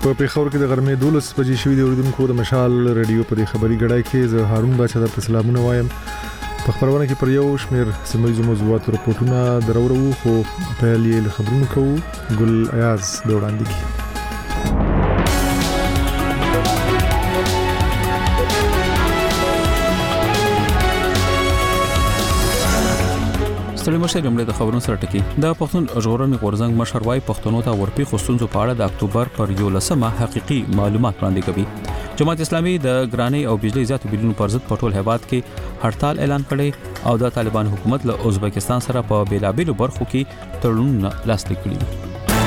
په پیښور کې د غرمې 12 بجې شوې د اوریدونکو د مشال رادیو په خبري غړای کې زه هارون بچا د سلامونه وایم. په خبرونه کې پر یو شمیر سیمایي موضوعات راپورټونه درورو خو په لیل خبرونه کوو. ګل ایاز د وړاندې کی. ستړي مشه لمړي د خبرونو سره ټکی. د پښتون ژغورنې غورځنګ مشر وايي پښتنو ته ورپی خصوصو په اړه د اکتوبر پر 11مه حقيقي معلومات وړاندې کوي. جماعت اسلامي د ګرانۍ او بجلی زیاتو بلونو پر ضد په ټول هیواد کې هړتال اعلان کړي او د طالبان حکومت له ازبکستان سره په بیلابیلو برخو کې تړونونه لاسلیک کړي.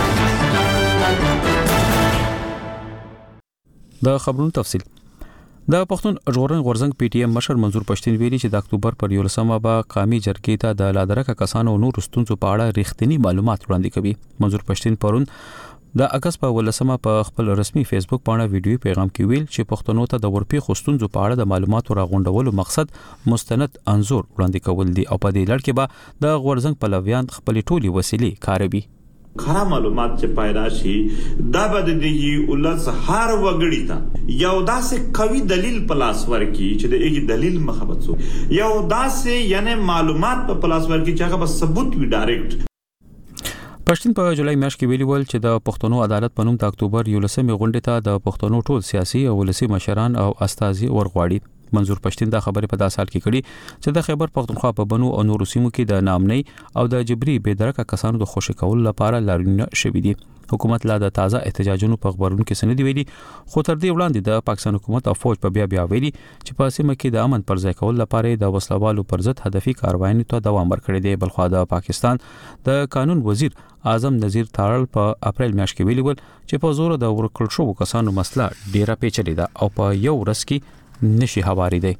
د خبرونو تفصیل. د پښتون ژغورنې غورځنګ پی ټی ایم مشر منظور پښتين ویلي چې د اکتوبر پر 11مه به قومي جرګې ته د لادرکه کسانو نور ستونزو په اړه ریښتینی معلومات وړاندې کوي. منظور پښتين پرون د اگست په 11مه په خپل رسمي فیسبوک باندې ویډیو پیغام کې ویل چې پښتنو ته د ورپی خستونزو په اړه د معلوماتو راغونډولو مقصد مستند انزور وړاندې کول دي او په دې لړ کې به د غورځنګ پلویان خپل ټولي وسیلې کاروي. خرا معلومات چې پیدا شي دا به د دې ولس هر وګړي ته یو داسې قوي دلیل پلاس ورکی چې د ایګ دلیل مخبت سو یو داسې یعنی معلومات په پلاس ورکی چې هغه به ثبوت وي ډایرکټ. پښتون په جولای میاشت کې ویلي ول چې د پښتنو عدالت په نوم د اکتوبر 11مه غونډه ته د پښتنو ټول سیاسي او ولسی مشران او استازي ورغواړي. منظور پښتين دا خبره په 10 سال کې کړي چې د خیبر پختونخوا په بنو او نورو سیمو کې د نامنۍ او د جبري بېدرکه کسانو د خوشی کول لپاره لارښوونه شوې دي. حکومت لا د تازه احتجاجونو په خبرونو کې سندې ویلي خو تر دې وړاندې د پاکستان حکومت او فوج په بیا ویلي چې په سیمه کې د امن پر ځای کول لپاره د وسلوالو پر ضد هدفي کاروایي ته دوام ورکړي دی. بلخو د پاکستان د قانون وزیر اعظم نذیر تارل په اپریل میاشت کې ویلي ول چې په زور د ورکړل شو کسانو مسله ډیره پیچلې ده او په یو ورځ کې نشي هواري دی.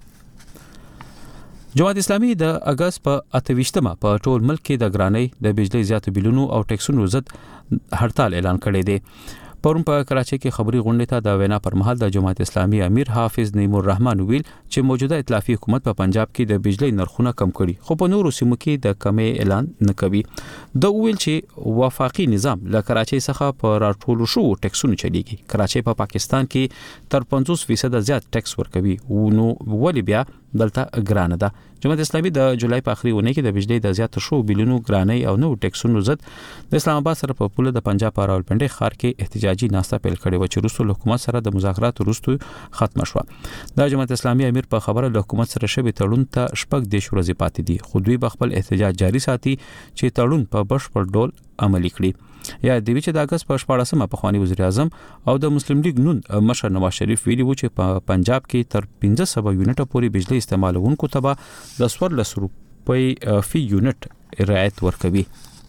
جماعت اسلامي د اگست په 28مه په ټول ملک کې د ګرانۍ د بجلی زیاتو بلونو او ټیکسونو ضد هړتال اعلان کړی دی. پرون په کراچۍ کې خبري غونډه ته د وینا پر مهال د جماعت اسلامي امیر حافظ نعیم الرحمن ویل چې موجوده ائتلافي حکومت په پنجاب کې د بجلی نرخونه کم کړي خو په نورو سیمو کې د کمې اعلان نه کوي. د ویل چې وفاقي نظام له کراچۍ څخه په راټولو شو ټیکسونو چلیږي. کراچۍ په پاکستان کې تر 50% زیات ټیکس ورکوي نو ولې بیا دلته ګرانه ده. جماعت اسلامي د جولای په اخري ونه کې د بجلی د زیات شو بلونو ګرانۍ او نو ټیکسونو ضد د اسلام آباد سره په پوله د پنجاب په راولپنډي ښار کې احتجاجي ناسته پیل کړې و چې روسو حکومت سره د مذاکرات وروسته ختم شو. د جماعت اسلامي امیر په خبره د حکومت سره شوی تړون ته شپږ دیش ورځې پاتې دي خو دوی خپل احتجاج جاري ساتي چې تړون په بشپړ ډول عملي کړي. یا د ویچ د اگست په 14مه په خواني وزیر اعظم او د مسلم لیگ نون مشر نواز شریف ویلي و چې په پنجاب کې تر 1500 یونټه پورې بجلی استعمالونکو ته به د 1400 روپۍ فی یونټ رعایت ورکوي.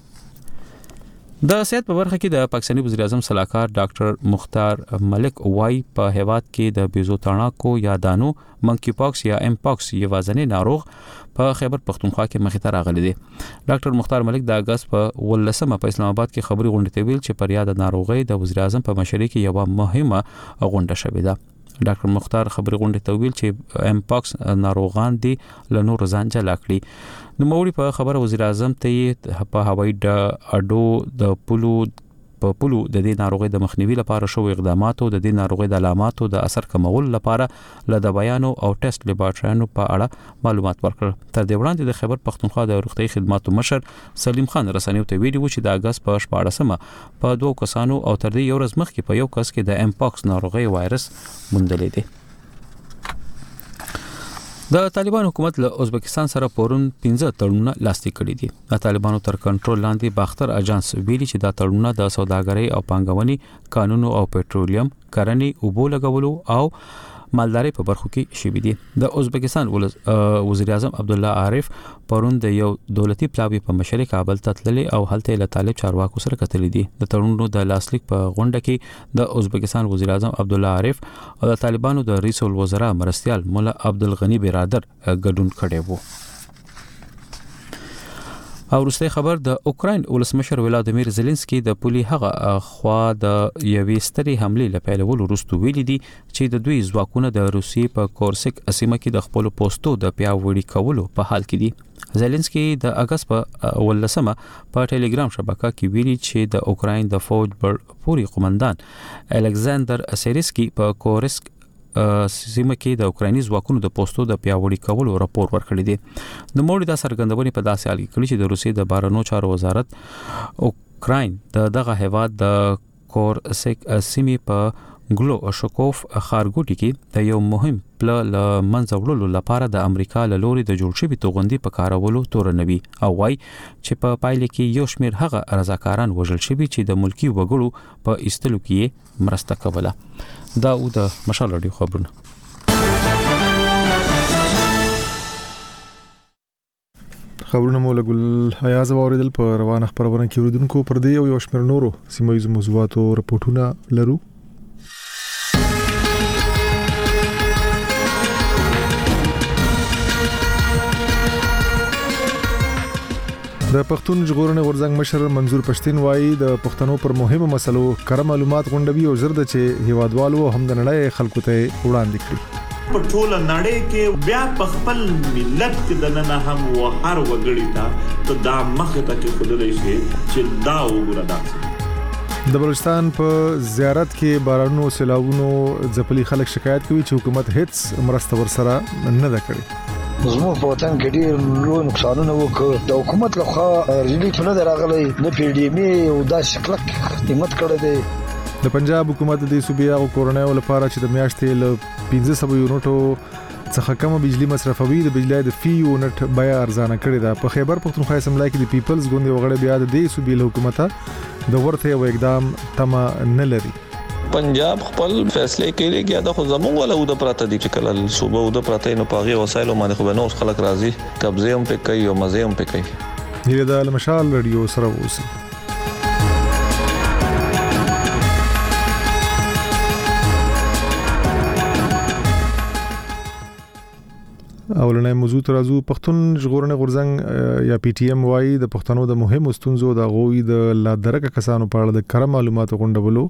د صحت په برخه کې د پاکستاني وزیر اعظم صلاحکار ډاکټر مختار ملک وايي په هیواد کې د بیزو تڼاکو یا دانو منکی پاکس یا ام پاکس یوازنی ناروغ په خیبر پختونخوا کې مخې ته راغلي دي. ډاکټر مختار ملک د اگست په 18مه په اسلام آباد کې خبري غونډه ته ویل چې پر یاد ناروغي د وزیر اعظم په مشرۍ کې یو مهمه غونډه شوې ده. ډاکټر مختار خبري غونډه ته ویل چې ام پاکس ناروغان دي له نور ځان جلا کړي. نو موري په خبره وزیر اعظم ته په هوایي اډو د پولو د دې ناروغي د مخنیوي لپاره شو اقداماتو د دې ناروغي د علاماتو د اثر کمول لپاره ل د بیانو او ټیسټ لیبارټریانو په اړه معلومات ورکړل. تر دې وړاندې د خیبر پختونخوا د روغتي خدماتو مشر سلیم خان رسنیو ته ویلي و چې د اگست په 14مه په 2 کسانو او تر دې یو ورځ مخکې په یو کس کې د ام پاکس ناروغي وایرس موندلې دی. د طالبان حکومت له ازبکستان سره پورون 15 تړونونه لاسلیک کړي دي. د طالبانو تر کنټرول لاندې باختر اجانس ویلي چې دا تړونونه د سوداګرۍ او پانګونې قانون او پېټرولیم کرنې اوبو لګولو او مالداري په برخو کې شوي دي. د ازبکستان وزیر اعظم عبدالله عارف پرون د یو دولتي پلاوی په مشرۍ کابل ته تللی او هلته له طالب چارواکو سره کتلې دي. د تړونونو د لاسلیک په غونډه کې د ازبکستان وزیر اعظم عبدالله عارف او د طالبانو د رئیس الوزرا مرستیال مولا عبدالغنی برادر ګډون کړی وو. او وروسته خبر د اوکراین ولسمشر ولادیمیر زيلنسکي د پولي هغه خوا د یوې سترې حمله لپاره وروسته ویلي دي چې د دوی ځواکونه د روسي په کورسک اسیمه کې د خپل پوسټو د پیاوړي کولو په حال کې دي. زيلنسکي د اگست په 18 په ټلګرام شبکه کې ویلي چې د اوکراین د فوج پوري قومندان الکساندر سیریسکي په کورسک سیمه کې د اوکرایني ځواکونو د پوسټو د پیاوړي کولو راپور ورکړی دی. د موړي د سرګندونې په داسې حال کې کړي چې د روسي د بهرنیو چارو وزارت اوکراین دغه هیواد د کورسک سیمه په ګلو شکوف خارګوټي کې د یو مهم پل منځوړلو لپاره د امریکا له لوري د جوړ شوی توغندي په کارولو تورنوي او وايي چې په پایله کې یو شمېر هغه رضاکاران وژل شوي چې د ملکی وګړو په ایستلو کې مرسته کوله. دا او د مشال رادیو خبرونه. خبرونه مولګل حیاز اوریدل په روانه خبرونه کې ورودونکو پر دی او یو شمېر نورو سیمایي موضوعاتو رپورټونه لرو. د پښتون ژغورنې غورځنګ مشر منظور پښتين وایي د پښتنو پر مهمه مسلو کره معلومات غونډوي او زرد چې هیوادوالو هم د نړۍ خلکو ته وړاندې کړي. په ټوله نړۍ کې بیا په خپل ملت کې د نن هم و هر وګړي ته دا مخه ته کې خدای شي چې دا وګړه داسې. د بلوچستان په زیارت کې بارانو سیلاوونو ځپلي خلک شکایت کوي چې حکومت هیڅ مرسته ورسره نه ده کړې. زموږ په وطن کې ډېر لوی نقصانونه وکړ. د حکومت لخوا ریلیف نه راغلی نه پی ډی ایم او داسې کلک قیمت کړی دی. د پنجاب حکومت د صوبیا او کورنۍ لپاره چې د میاشتې له 1500 یونټو څخه کم بجلی مصرفوي د بجلی د فی یونټ بیا ارزانه کړی ده. په خیبر پختونخوا اسمبلی کې د پیپلز ګوند وغړي بیا د دې صوبې له حکومت د ورته یو اقدام تمه نه لري. پنجاب خپل فیصله کوي چې دا خو زموږ ولا او د پراته دي چې کله صوبه او د پراته نو پاغي وسایل باندې خو نو خلک راضي قبضه هم په کوي او مزه هم په کوي. هیله د مشال رادیو سره اوسئ. اولنې موضوع ترازو پښتون ژغورنې غورځنګ یا پی ټی ایم وايي د پښتنو د مهمو ستونزو د غوي د لا درکه کسانو په اړه د کره معلوماتو غونډولو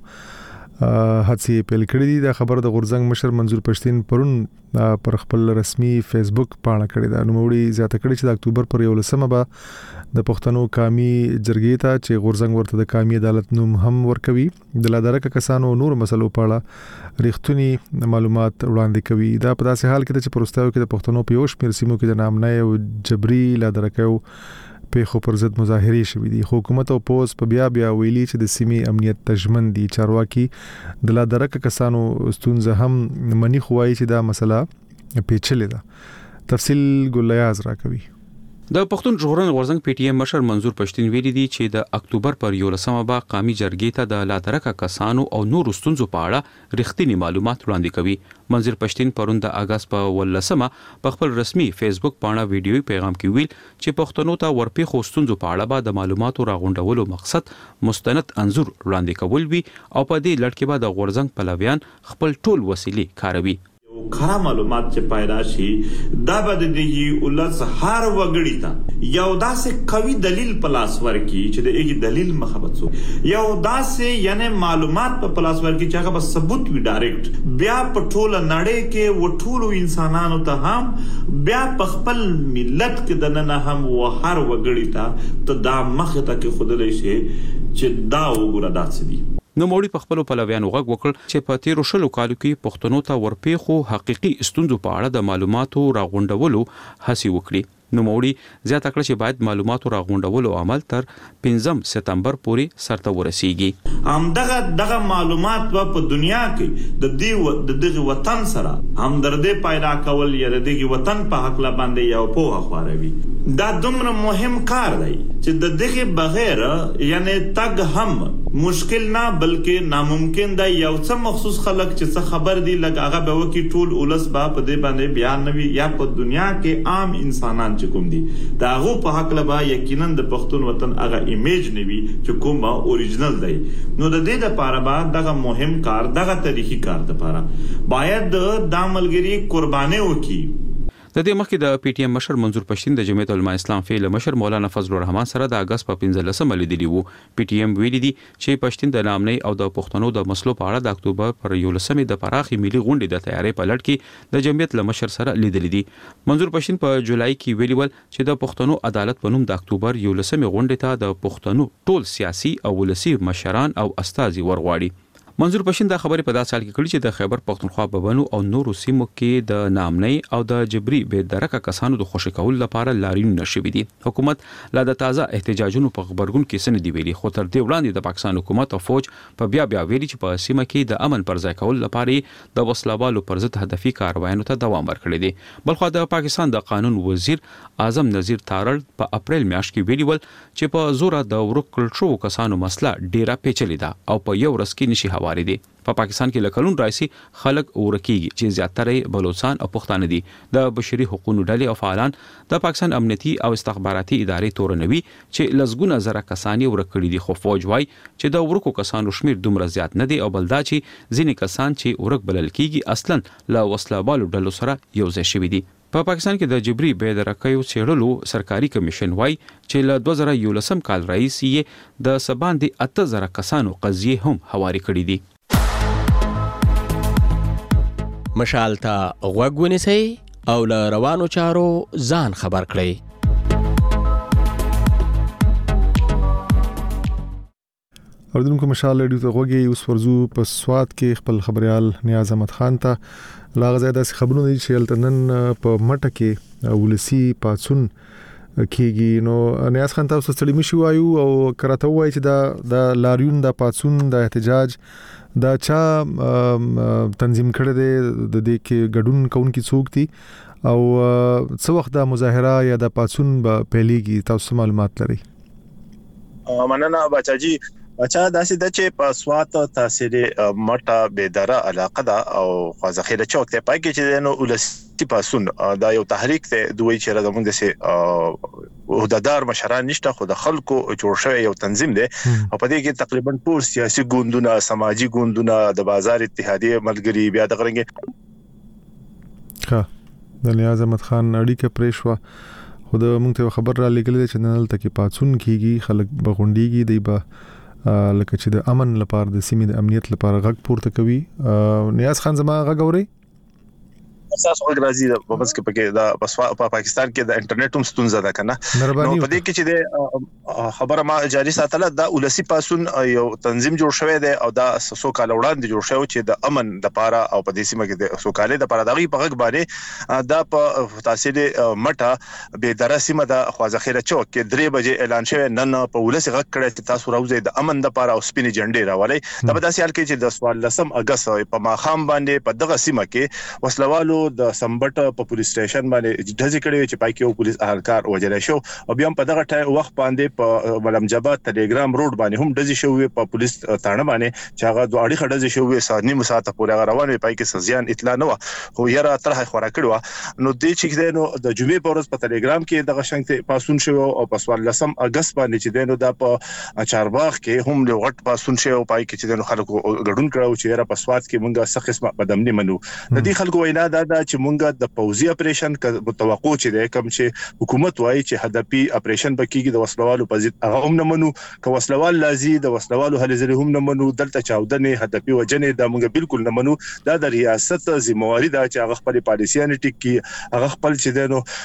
هڅې پیل کړې دي. د خبر د غورځنګ مشر منظور پښتين پرون پر خپل رسمي فیسبوک پاڼه کړې ده. نو موړي زیاته کړې چې د اکتوبر پر 11 به د پښتنو قومي جرګې ته چې غورځنګ ورته د قومي عدالت نوم هم ورکوي د لا درکه کسانو نور مسلو په اړه ریښتونی معلومات وړاندې کوي. دا په داسې حال کې چې پروستاو کې د پښتنو په یو شمېر سیمو کې د نامنۍ او جبري لا درکو په خو پر ضد مظاهره شوې دي. حکومت او پوز په بیا ویلي چې د سیمې امنیت تضمین دي. چارواکي د لا درکه کسانو ستونزه هم منی خوایي چې دا مسله پیچلې ده. تفصیل ګلیاز راکوي. د پښتون ژغورنې غورځنګ پی ټی ایم مشر منظور پښتين ویلي دي چې د اکتوبر پر 11 به قومي جرګې ته د لا درکه کسانو او نور ستونزو په اړه رښتینی معلومات وړاندې کوي. منظور پښتين پرون د اگست په 18 په خپل رسمي فیسبوک باندې ویډیوي پیغام کې ویل چې پښتنو ته ورپی خو ستونزو په اړه به د معلوماتو راغونډولو مقصد مستند انزور وړاندې کول وي او په دې لړ کې به د غورځنګ پلویان خپل ټول وسیلې کاروي. خره معلومات چې پیدا شي دا به د دې ولس هر وګړي ته یو داسې قوي دلیل پلاس ورکی چې د ایګ دلیل مخبت سو یو داسې یعنی معلومات په پلاس ورکی چې هغه به ثبوت وي ډایرکټ بیا په ټوله نړۍ کې و ټولو انسانانو ته هم بیا په خپل ملت کې د نن هم و هر وګړي ته دا مخه ته کې خودلې شي چې دا وګړه داسې دي. نو موړي په خپل پلویانو غږ وکړ چې په تیرو شلو کالو کې پښتنو ته ورپېخو حقيقي ستونزو په اړه د معلوماتو راغونډولو هڅه وکړي. نو موړي زیاته کړ چې باید معلوماتو راغونډولو عمل تر 15 سپتمبر پورې سرته ورسیږي. دغه معلومات په دنیا کې د دغه وطن سره همدردی پیدا کول یا د دغه وطن په حق لا باندې یو په خواروي. دا دومره مهم کار دی چې د دغه بغیر یعنی تګ هم مشکل نه بلکې ناممکن دی. یو څه مخصوص خلک چې څه خبر دي لکه هغه به وکی ټول اولس با په دې باندې بیان نوي یا په دنیا کې عام انسانان چې کوم دي دا هغه په حق لبا یقینا د پښتون وطن هغه ایمیج نوي چې کومه اوریجنل دی. نو د دې لپاره به دغه مهم کار دغه تاریخي کار لپاره باید د عملګری قرباني وکړي. د دې مخکې د پی ټی ایم مشر منظور پښتین د جمعیت العلماء اسلام فعال مشر مولانا فضل الرحمن سره د اگست په 15 لیدلی وو. پی ټی ایم ویلي دي چې پښتین د نامنۍ او د پښتنو د مسلو په اړه د اکتوبر پر 11 د پراخي ملي غونډې د تیاری په لړ کې د جمعیت مشر سره لیدلی دي. منظور پښتین په جولای کې ویلي ول چې د پښتنو عدالت په نوم د اکتوبر 11 غونډې ته د پښتنو ټول سیاسي او ولسی مشران او استازي ورغواړي. منظور پښتین دا خبرې په داسې حال کې کړي چې د خیبر پښتونخوا په بنو او نورو سیمو کې د نامنۍ او د جبري بې درکه کسانو د خوشی کول لپاره لاریون نشوي دي. حکومت لا د تازه احتجاجونو په خبرګون کې سن دی ویلي، خو تر دې وړاندې د پاکستان حکومت او فوج په بیا ویلي چې په سیمه کې د امن پر ځای کول لپاره د وسلوالو پر ضد هدفي کاروایانو ته دوام ورکړي دي. بلخو د پاکستان د قانون وزیر اعظم نذیر تارړ په اپریل میاشت کې ویلي ول چې په زور د ورکړل شو کسانو مسله ډیره پیچلې ده او په یو ورځ کې نشي هواري دي. په پاکستان کې لکلون رئیسي خلک ورکیږي چې زیاتره بلوچستان او پښتانه دي. د بشري حقوقو ډلې او فعالان د پاکستان امنیتي او استخباراتي ادارې تورنوي چې لزګونه زره کسان ورکړي دي، خو فوج وايي چې د ورکو کسانو شمیر دومره زیات نه دي او بلدا چې ځینې کسان چې ورک بلل کیږي اصلا لا وسلوالو ډلو سره یو ځای شوي دي. په پاکستان کې د جبري بې درکې څېړلو سرکاري کمیشن وايي چې له 2011 کال راهیسې یې د سباندې 8000 کسانو قضیې هم هواري کړې دي. مشال ته غوږ ونیسئ او له روانو چارو ځان خبر کړئ. اوردونکو مشال ریډیو ته غوږی اوس ورزو په سواد کې خپل خبريال نیاز احمد خان ته لاغه زیاده خبرونه دي چې التنن په مټه کې ولسی پاتون کېږي. نو نیاز خان تاسو ستړي مشي وایو او کراته وایي چې دا لاریون د پاتون د احتجاج دا چا تنظیم کړی دی، د دې کې ګډون کوونکي څوک دي او څو وخت د مظاهره یا د پاتون په پیلېږي، تاسو معلومات لرئ؟ مننه بچاجي. اچھا داسې د چې په سوات تاثیر مټه بيداره علاقه ده او ذخیره چوک ته پای کې چې نو ولسی پاسون دا یو تحریک ته دوی چې زمونږ سه عہدهدار مشران نشته، خو د خلکو جوړ شوی یو تنظیم دی او په دې کې تقریبا ټول سیاسي ګوندونه، سماجی ګوندونه، د بازار اتحادیه ملګری بیا د غرنګ ښه د نیاز احمد خان اړیکه پریښوا. خو د مونږ ته خبر را لګلې چې نن تل کې پاتون کیږي، خلک بغونډيږي دی به لکه چې د امن لپاره د سیمې د امنیت لپاره غږ پورته کوي. نیاز خان زما غږ اوري؟ اساس غږ راځي د بس کې پکې د په پاکستان کې د انټرنیټ هم ستونزه ده کنه. نو په دې کې چې د خبره ما جاری ساتله د ولسی پاسون یو تنظیم جوړ شوی دی او دا سو کال وړاندې جوړ شوی چې د امن لپاره او په دې سیمه کې د سو کال لپاره دغه په غږ باندې دا په تاثیر مټه به درسمه د خوازخیره چوک کې 3 بجې اعلان شوی. نن په ولسی غږ کړی چې تاسو راوځئ د امن لپاره او سپینې جنډې راولئ. دا په داسې حال کې چې د 14 اگست په ماخام باندې په دغه سیمه کې وسلوالو د سمبټ په پولیس سټیشن باندې ډزې کړې چې پای کې یو پولیس اهلکار وژل شو او بیا په دغه وخت باندې په ملمجبات ټیلیګرام روډ باندې هم ډزې شوې په پولیس تانه باندې چې هغه دوه اړیخه ډزې شوې سادنی مساته پورې روان وي، پای کې سزيان اطلاع نه و خو یره طرح خورا کړو. نو دې چې نو د جمعې په ورځ په ټیلیګرام کې دغه شنګ پاسون شو او په 14 اگست باندې چې نو د په چارباغ کې هم له غټ پاسون شو پای کې چې نو خلکو ګډون کړو چې یره په سواد کې مونږه څه قسمه بدمنی منو. د دې خلکو وینا دا چې مونږه د پوزي اپریشن متوقع چې د کوم چې حکومت وایي چې هدفي اپریشن بکیږي د وسلوالو په ضد هغه هم نه منو، که وسلوال لازم د وسلوالو هلي ځلې هم نه منو، دلته چاودنې هدفي وجنې د مونږ بالکل نه منو. دا د ریاست ذمہواری ده چې هغه خپل پالیسيان ټیک هغه خپل چې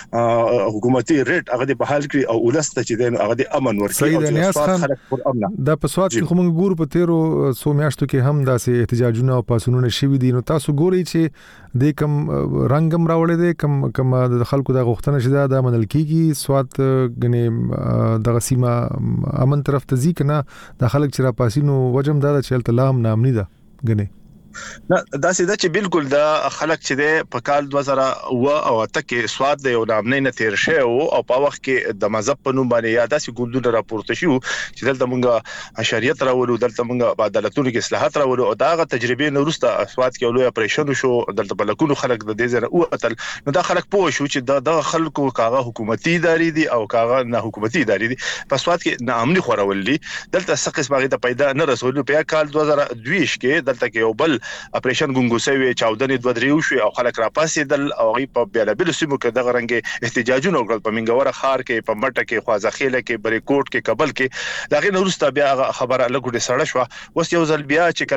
د حکومتي ریټ هغه په حال کې او ولست چې د هغه د امن ورکړي او سواد خلک پر امن دا په سواد کې کوم ګور په تیرو سو میاشتو کې هم داسې احتجاجونه او پاسونونه شوي دي. نو تاسو ګورئ چې د کوم رنگم راوړې دي کوم د خلکو د غوښتنه شته د منل کیږي سواد غني د غسیمه امن طرف ته ځي کنه د خلک چې را پاسینو وجم دا چې تلام نامنی ده غني نه دا سیده چې بالکل دا خلک چې د په کال 2000 او تک سواد د یو نامنې نه تیر شوی او په وخت کې د مذهب په نوم باندې یاده سي ګوندونه راپورته شو چې دلته مونږه شریعت راولو، دلته مونږه عدالتونو کې اصلاحات راولو او داغه تجربه نه وروسته سواد کې لوی اپریشن شو، دلته بلکونو خلک د دې زره او قتل. نو دا خلک پوه شو چې د خلکو کاغه حکومتي ادارې دي او کاغه نه حکومتي ادارې دي په سواد کې نامني خورول دي. دلته څه قسمه د پیدا نه رسول په کال 2022 کې دلته کې یو بل اپریشن ګونګوسوي چاودنې دوه دریو شو او خلک را پاسېدل او غي په بیلابل سیمو کې دغه رنګ احتجاجونه وکړل په منګوره خار کې په مټه کې خوازخیله کې بریکوټ کې کابل کې دغه نورسته بیا خبره لګوډه سړه شو وس یو ځل بیا چې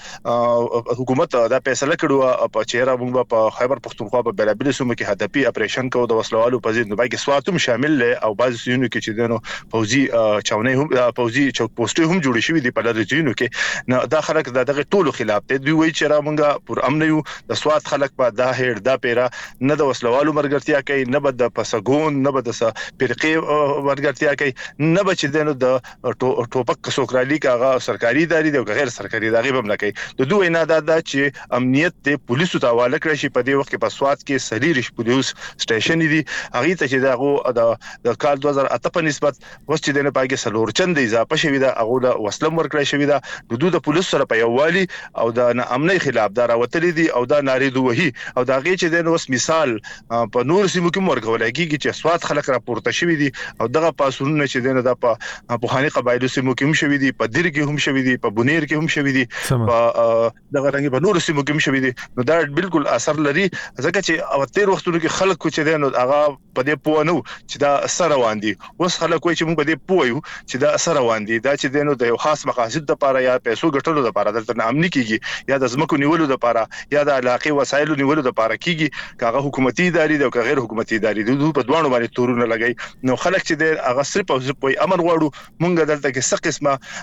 کله حکومت دا فیصله کړو په چیرې موږ په خیبر پختونخوا په بیلابل سیمو کې هدفي اپریشن کوو د وسلوالو په ضد نو باقي سواتم شامل له او بعض سیمو کې چې دنو فوزي چاونې هم فوزي چوک پوسټ هم جوړ شوی دی په لږ ځینو کې نو دا خلک دغه ټولو خلاف ته دوی وایي چې را مونږه پر امن یو د سواد خلک په دا هېړ دا پیرا نه د وسلوالو مرګرتیا کوي نه بد پسګون نه بد فرقې مرګرتیا کوي نه بچ دنو د ټوپک سوکرالي کاغه سرکاري اداري دی او غیر سرکاري اداري هم نه کوي د دوی نه دا چې امنیت ته پولیسو ته حواله کړی شي په دې وخت کې په سواد کې سلیریش پولیس سټیشن دی هغه ته چې دا د کال 2008 په نسبت وس چې دنه پاګه سلور چند اضافه شوی دا هغه د وسلم ورکړی شوی دا د پولیسو سره په یووالي او د امنیت خلاف دا راوتلې دي او دا ناری دوه او دا غي چې د اوس مثال په نور سیمو کې مرګول کېږي چې سواد خلک راپورته شوی دي او دغه پاسونه چې دنه د په خاني قبایلو سیمو کې هم شوی دي په دیر کې هم شوی دي په بونیر کې هم شوی دي په دغه رنګ په نور سیمو کې هم شوی دي نو دا بالکل اثر لري ځکه چې او تیر وختونو کې خلک چې دنه هغه په دې پوهنو چې دا سره روان دي اوس خلک وایي چې موږ په دې پوهیو چې دا سره روان دي دا چې دنه د یو خاص مقاصد لپاره یا پیسو ګټلو لپاره دلته امني کیږي یا د ځمکو نیولو لپاره یا د علاقې وسایلو نیولو لپاره کیږي کاغه حکومتي اداري او غیر حکومتي اداري دوی په دوانو باندې تورونه لګي نو خلک چې د هغه صرف او صرف امر غواړو مونږ دلته کې څه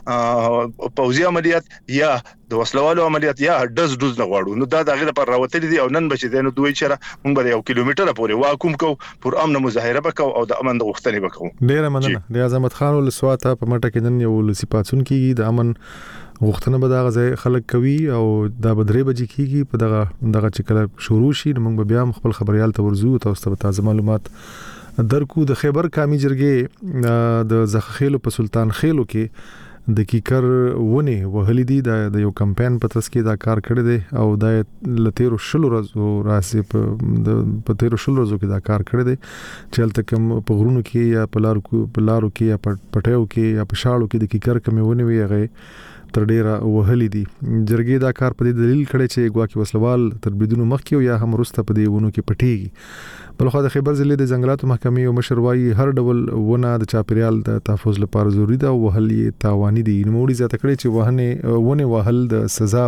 قسمه پوځي عملیات یا د وسلوالو عملیات یا ډز نه غواړو نو دا دغه لپاره راوتلې دي او نن بچ دي نو دوی چې مونږ به 1 کیلومتر پورې واکوم کو پر امن مظاهره وکاو او د امن د غوښتنې وکاو ډیره مننه د اعظمت خان ولسواته په مټه کې نن یو لسپاتون کیږي د امن غوښتنه به دا غځي خلک کوي او دا بدرې بجې کیږي په دغه چې کله شروع شي موږ بیا خپل خبريال ته ورزو تاسو ته تازه معلومات درکو د خیبر کامی جرګې د زخخیلو په سلطان خیلو کې د کیکر ونه وهلی دي د یو کمپاین په ترڅ کې دا کار کړی دی او د لتیرو شلو ورځو راسي په تیرو شلو ورځو کې دا کار کړی دی چې تل کوم په غرونو کې یا په لارو کې یا پټیو کې یا په شاړو کې د کیکر کمی ونه وي هغه تر ډیره وهلی دي جرګې دا کار په دې دلیل کړی چې ګواکې وسلوال تر بریدونو مخکې یا هم وروسته په دې ونو کې پټیږي بلخو د خیبر ضلع د ځنګلاتو محکمې او مشروعي هر ډول ونه د چاپیریال د تحفظ لپاره ضروری ده او وهلي تاواني دي نوموړي زیاته کړی چې ونه وهل د سزا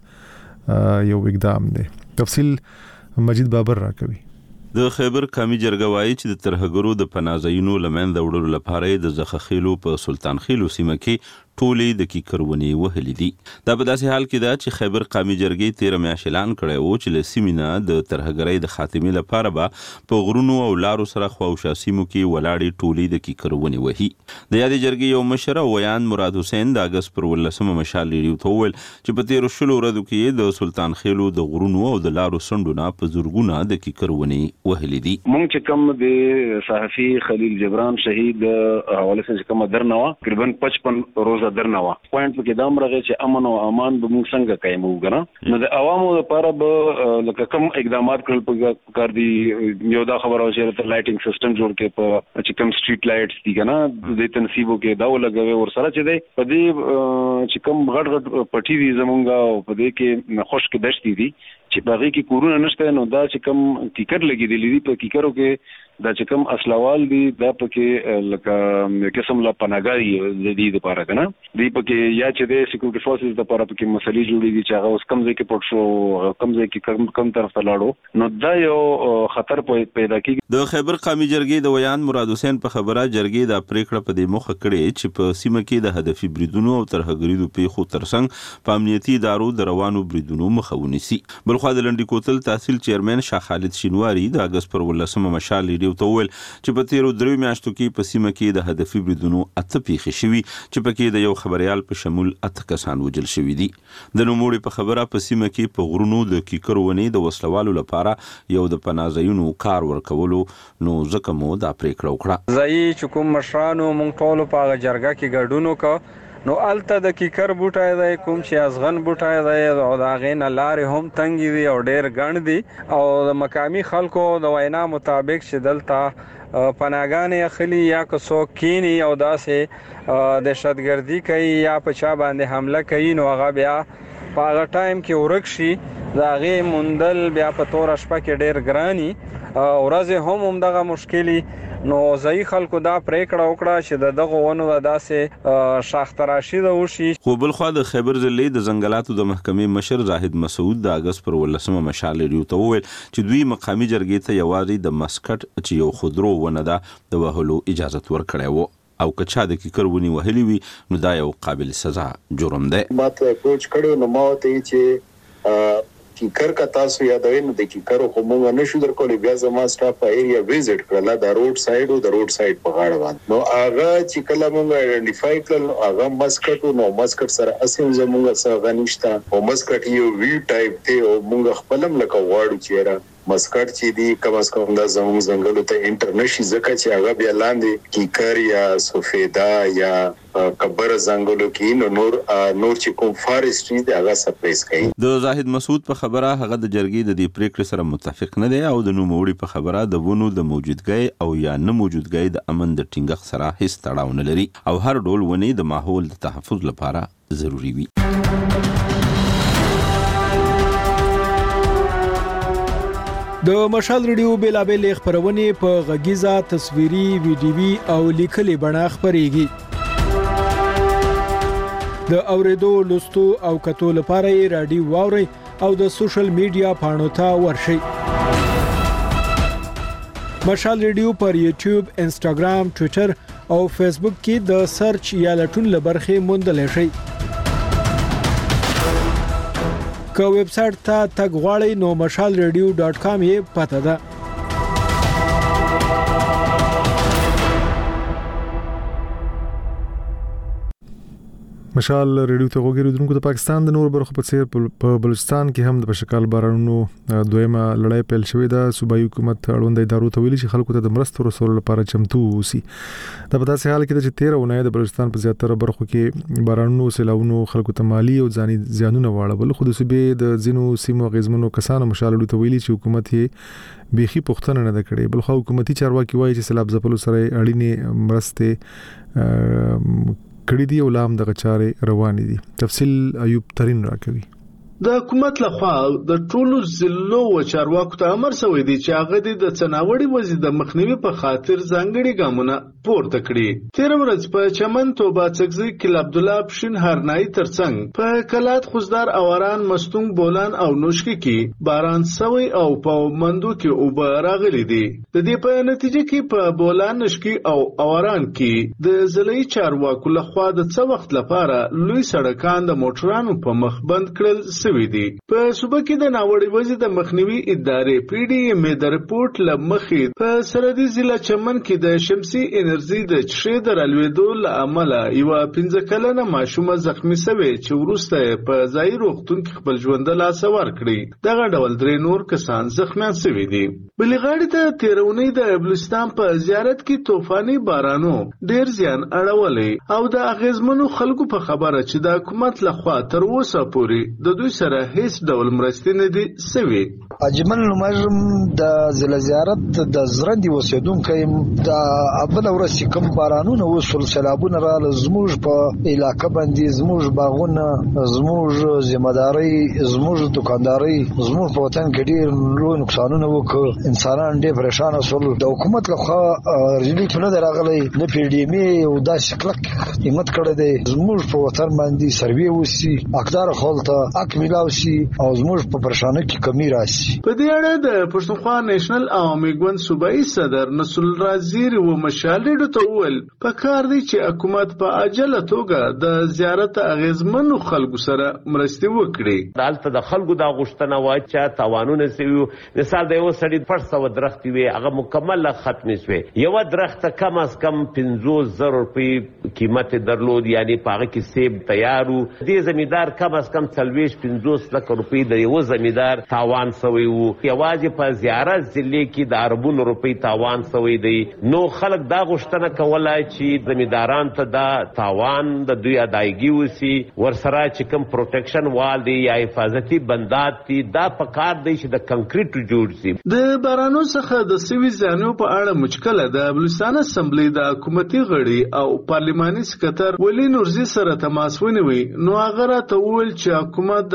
وړ یو اقدام دی تفصیل مجید بابر راکوي د خیبر کامی جرګه وايي چې د ترهګرو د پناهځایونو لمن د وړلو لپاره د زخخیلو په سلطان خیلو سیمه کې ټولې د کیکرونی وهلې دي دا په داسې حال کې ده چې خیبر کامی جرګې 13 میاشتې اعلان کړی و چې لسیمینا د ترهګرۍ د خاتمې لپاره به په غرونو او لارو سره خواوشا سیمو کې ولاړې ټولې د کیکرونی وهي د یادې جرګې یو مشر ویان مراد حسین د اگست پر 18 مشال لري ته ویل چې په 13 شلو ورځو کې د سلطان خیلو د غرونو او د لارو سندونه په زورګونه د کیکرونی وهلې دي مونږ چې کوم د صحافي خلیل جبران شهید حواله سره کوم درنوا تقریبا 55 روزه درنوا پوینټ کې دا مرغه چې امن او امان به موږ څنګه قائمو غواړو نو د عوامو لپاره به لکه کوم اقدامات کړل په کار دي یو دا خبره او چې لایټینګ سیستم جوړ کې په چې کوم سټریټ لایټس دي کنه د تنصیبو کې دا ولګوي ور سره چې دی په دې چې کوم غټ پټي دي زمونږه او په دې کې خوش کې دشتي دي چې باغې کې کورونه نشته نو دا چې کوم کیکر لګیدلې دي په کیکرو کې دا چې کوم اصلوال دي دا پکې لکه قسم لا پناګاری د دې لپاره کنه دی پکې یا چې د سکیورټي فورسز لپاره پکې مسلې جوړې دي چې هغه اوس کم ځای کې پټ شو کم ځای کې کم طرف ته لاړو نو دا یو خطر پیدا کیږي د خیبر قومي جرګې د ویان مراد حسین په خبره جرګې د پریکړه په دې مخه کړې چې په سیمه کې د هدفي بریدونو او ترهګریدو پیښو ترڅنګ په امنیتي ادارو د روانو بریدونو مخه ونیسي بلخو د لنډي کوتل تحصیل چیرمن شاه خالد شینواری د اگست پر 18 مشال لري ته ویل چې په تیرو 3 میاشتو کې په سیمه کې د هدفي بریدونو اته پیښې شوي چې پکې د یو خبريال په شمول اته کسان وژل شوي دي د نوموړي په خبره په سیمه کې په غرونو د کیکرونی د وسلوالو لپاره یو د پناهځایونو کار ورکولو نو ځکه مو دا پریکړه وکړه ځای چې کوم مشرانو مونږ ټول په جرګه کې ګډون وکړو نو الته د کیکر بوټای دی کوم چې ازغن بوټای دی او دا غین لارې هم تنګ دي او ډېر ګڼ دي او د مقامی خلکو د وینا مطابق چې دلته پناهګانې اخلي یا که څوک کینی او داسې دهشتګردي کوي یا په چا باندې حمله کوي نو هغه بیا په هغه ټایم کې ورک شي دا غي مندل بیا په تور شپه کې ډیر ګرانی ورځ هم دغه مشکلی نو ځای خلکو دا پریکړه وکړه چې دغه ونو داسې شاختراشي د وشي. خو بل خو د خیبر ضلع د ځنګلاتو د محکمې مشر زاهد مسعود د اگست پر 18 مشال لري ته وویل چې دوی مقامي جرګې ته یوازې د مسکټ چې یو خودرو ونه ده د وهلو اجازه ورکړې وو او کچا د کیکرونی وهلی وي نو دا یو قابل سزا جرم دی. ماته اپروچ کړو نو ماته چې کیکر کا تاسو یادوي نو د کیکر خو مونږ نشو درکولې بیا زما سټاف ایریا ویزټ کړل د روډ سایډ او د روډ سایډ په غاړه باندې نو هغه چې کله مونږ آئیډنټیفای کړل هغه مسکټ نو مسکټ سره اسیم زمونږ سره غنښت او مسکټ یو وی ټایپ ته او مونږ خپلم لکه واړو چیرې مسکټ چې دی کم از کم د زموږ ځنګلو ته انټرنیشنل ځکه چې هغه بیا لاندې کیکر یا سفیدا یا کبر ځنګلو کې نور چې کوم فارستري دی هغه سپریس کوي. د زاهد مسعود په خبره هغه د جرګې د دې پریکړې سره متفق نه دی او د نوموړي په خبره د ونو د موجودګۍ او یا نه موجودګۍ د امن د ټینګښت سره هیڅ تړاو نه لري او هر ډول ونې د ماحول د تحفظ لپاره ضروری وي. د مشال ریډیو بیلابل خبرونه په غږیزه تصویري ویډیوي او لیکلي بڼه خبريږي. د اوریدو لوستو او کتو لپاره رادیو واوري او د سوشل میډیا پاڼو ته ورشئ. مشال ریډیو پر یوټیوب، انسټاګرام، ټوئیټر او فیسبوک کې د سرچ یا لټون لبرخه موندل شئ. که ویب سټ ته تګ غواړئ نو mashalradio.com یې پته ده. مشال ریډیو ته وګورئ د پاکستان د نور برخو په څیر په بلوچستان کې هم د بشکال بارانونو دویمه لړۍ پیل شوې ده. صوبایي حکومت اړوند ادارو ته ویلي چې خلکو ته د مرستو رسولو لپاره چمتو اوسي. دا په داسې حال کې ده چې 13 اونۍ د بلوچستان په زیاتره برخو کې بارانونو سیلاونو خلکو ته مالی او ځاني زیانونه واړول. خو د صوبې د ځینو سیمو غیزمنو کسانو مشال ریډیو ته ویلي چې حکومت یې بيخي پښتنه نه کړې بل خو حکومتي چارواکي وایي چې سیلاب ځپلو سره اړینې مرسته کړي دي او لام د غچارې روان دي. تفصیل ایوب ترين راکوي. د حکومت لخوا د ټولو ضلعو او چارواکو ته امر شوی دی چې هغه د څناوړي وضعیت د مخنیوي په خاطر ځانګړي ګامونه پورته کړي. 13 ورځې په چمن توبه څګزي کې عبد الله پښین هرنای ترڅنګ په کلات خوزدار اوران مستونګ بولان او نوشکی کې باران سوی او په مندو کې او راغلي دي. د دې په نتیجه کې په بولان نشکی او اوران کې د ضلعي چارواکو لخوا د څو وخت لپاره لوی سړکان د موټرانو په مخ بند کړل دي. په صوبه کې د ناوړي وضعیت د مخنیوي ادارې پی ډی ایم د رپورت لمخې په سرحدي ضلع چمن کې د شمسي انرژي د چشې د رالوېدو لامل یو 15 کلنه ماشومه زخمی شوې چې وروسته په ځای روغتون کې خپل ژوند له لاسه ورکړي. دغه ډول درې نور کسان زخمیان شوي دي. بلې غاړې ته 13 اونۍ د بلوچستان په زیارت کې طوفاني بارانو ډیر زیان اړولې او د اغیزمنو خلکو په خبره چې د حکومت لخوا تر اوسه پورې د دوی سره هیڅ ډول مرستې نه دي سوي. اجمل نمرم د ضلع زیارت د زرندې اوسیدونکو د اول ورځ کوم بارانونه وسول سیلابونه را زموږ په علاقې باندې زموږ باغونه زموږ ذمہداري زموږ دکانداري زموږ په وطن کې ډیر لوی نقصانونه وکړ. انسانان ډیر پریشان شول. د حکومت لخوا ریلیف نه راغلی نه پی ډی ایم او داسې کلک همت کړی دی زموږ په وطن باندې سروي وسی اقدار خپلته اک ملاوي او زموږ په پریشانه کې کمی راشي. په دې اړه د پښتونخوا نېشنل عوامي ګوند صوبایي صدر نصر الرازیر و مشال ریډیو ته وویل په کار دی چې حکومت په عاجله توګه د زیارت اغیزمنو خلکو سره مرستې وکړي. دالته د خلکو د غوښتنه وای چې تاوانونه سوي مثال د یو سړي 400 درختي وي هغه مکمل ختم شوی. یو درخت کم از کم 500,000 روپۍ قیمت درلود یعنی پاغه کې سیب تیارو. دې زمیدار کم از کم 40-50 لک روپۍ د یو زمیدار تاوان سوی وو. یوازې په زیارت ضلع کې د اربونو روپۍ تاوان سوی دی. نو خلک دا غوښتنه کولای چې زمیداران ته دا تاوان د دوی ادایګي وسی ورسره چې کوم پروټیکشن وال دی یا حفاظتي بندات دي دا په کار دی چې د کنکریټ جوړ شي. د بارانو څخه د سوي ځانو په اړه مشکله د بلوچستان اسمبلی د حکومتي غړي او پارلماني سکتر ولی نورزي سره تماس ونیوي. نو هغه راته وویل چې حکومت د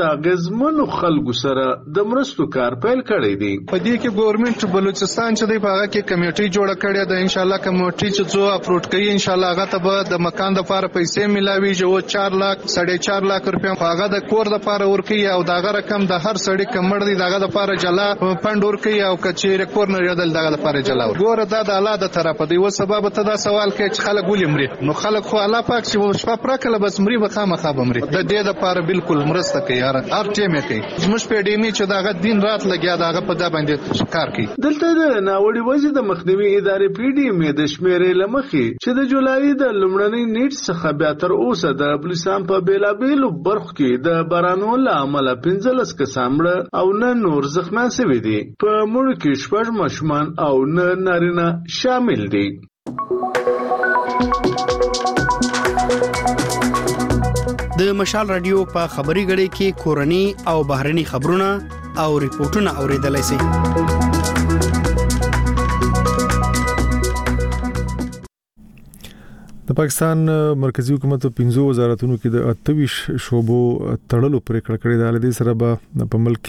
د غزمنو خلکو سره د مرستو کار پیل کړی دی. په دې کې ګورنمنت بلوچستان چې دی په هغه کې کمیټي جوړه کړې ده. ان شاء الله کمیټي چې څو اپروډ کوي ان شاء الله هغه ته به د مکان لپاره پیسې ملاوي جو 4 लाख 4.5 लाख روپیا هغه د کور لپاره ورکي او دغه رقم د هر سړی کمړ دی دغه لپاره جلا فند ورکي او کچېره کور نه یادل دغه لپاره جلا ګوره دا د الله د طرفه دی. و سبب ته دا سوال کوي چې خلک ولې مري. نو خلک خو الله پاک چې شپه پرکله بس مري به خامخا بمري. د دې لپاره بالکل مرسته کوي هر ټیم کوي. زموږ په ډیمی چې دغه دین رات لګیا دغه په دا باندې کار کوي. دلته د ناوړي وځي د مخنیوي ادارې پی ډی ام د شمیرې لمخې چې د جولای د لومړنۍ نیټ څخه بیا تر اوسه د بلوچستان په بیلابیلو برخو کې د بارانونو له امله 15 کسان مړه او نه نور زخمیان شوي دي. په مړو کې 6 ماشومان او نه نارینه شامل دي. د مشال رادیو په خبري غړي کې کورني او بهرني خبرونه او ریپورتونه اوریدلای شئ. د پاکستان مرکزی حکومت په 15 وزارتونو کې د 28 شعبو تړلو پریکړه کړې ده. لدې سره به په ملک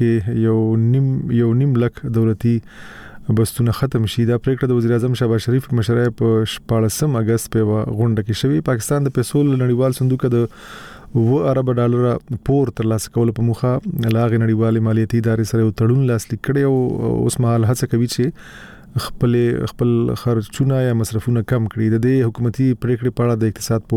کې یو نیم لک دولتي بستونه ختم شي. دا پریکړه د وزیر اعظم شهباز شریف په مشرۍ په 14 اگست په غونډه کې شوې. پاکستان د پیسو نړیوال صندوق د $1 ارب پور ترلاسه کول په موخه لاغې نړیوال مالیاتي ادارې سره یو تړون لاسلیک کړی او اوس مهال هڅه کوي چې خپل خرچونه یا مصرفونه کم کړي. د دې حکومتي پریکړې په اړه د اقتصاد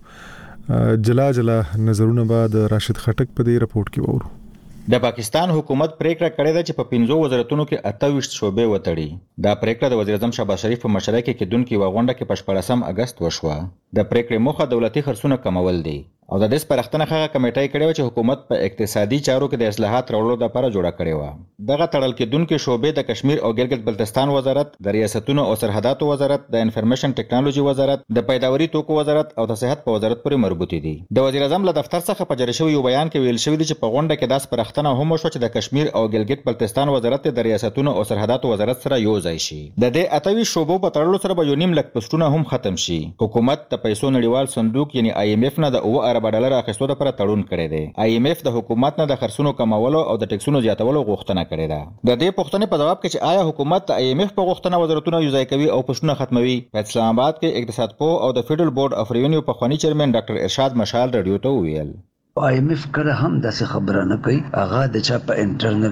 پوهانو جلا نظرونه بعد راشد خټک په دې رپورت کې وورو. د پاکستان حکومت پریکړه کړې ده چې په 15 وزارتونو کې 28 شعبې وتړي. دا پریکړه د وزیر اعظم شهباز شریف په مشرۍ کې کېدونکې غونډه کې په 14 اگست وشوه. د پریکړې موخه دولتي خرڅونه کمول دي او د دې سپارښتنه هغه کمیټه کړې و چې حکومت په اقتصادي چارو کې د اصلاحات راوړلو لپاره جوړه کړې و. دغه تړل کېدونکې شعبې د کشمیر او ګلګت بلتستان وزارت، د ریاستونو او سرحداتو وزارت، د انفارمیشن ټیکنالوژي وزارت، د پیداواري توکو وزارت او د صحت په وزارت پورې مربوطې دي. د وزیر اعظم له دفتر څخه په جاری شوی یو بیان کې ویل شوی دی چې په غونډه کې دا سپارښتنه هم وشوه چې د کشمیر او ګلګت بلتستان وزارت د ریاستونو او سرحداتو وزارت سره یو ځای شي. د دې 28 شعبو په تړلو سره به یو نیم لک پوسټونه هم ختم شي. حکومت د پیسو نړیوال صندوق یعنی IMF نه د $1 ارب اخیستو لپاره تړون کړی دی. IMF د حکومت نه د خرڅونو کمولو او د ټکسونو زیاتولو غوښتنه کړې ده. د دې پوښتنې په جواب کې چې آیا حکومت د IMF په غوښتنه وزارتونه یوځای کوي او پوسټونه ختموي، په اسلام آباد کې اقتصاد پوه او د فیډرل بورډ اف ریونیو پخوانی چیرمن ډاکټر ارشاد مشال رادیو ته وویل IMF کله هم داسې خبره نه کوي. هغه د چا په انټرنل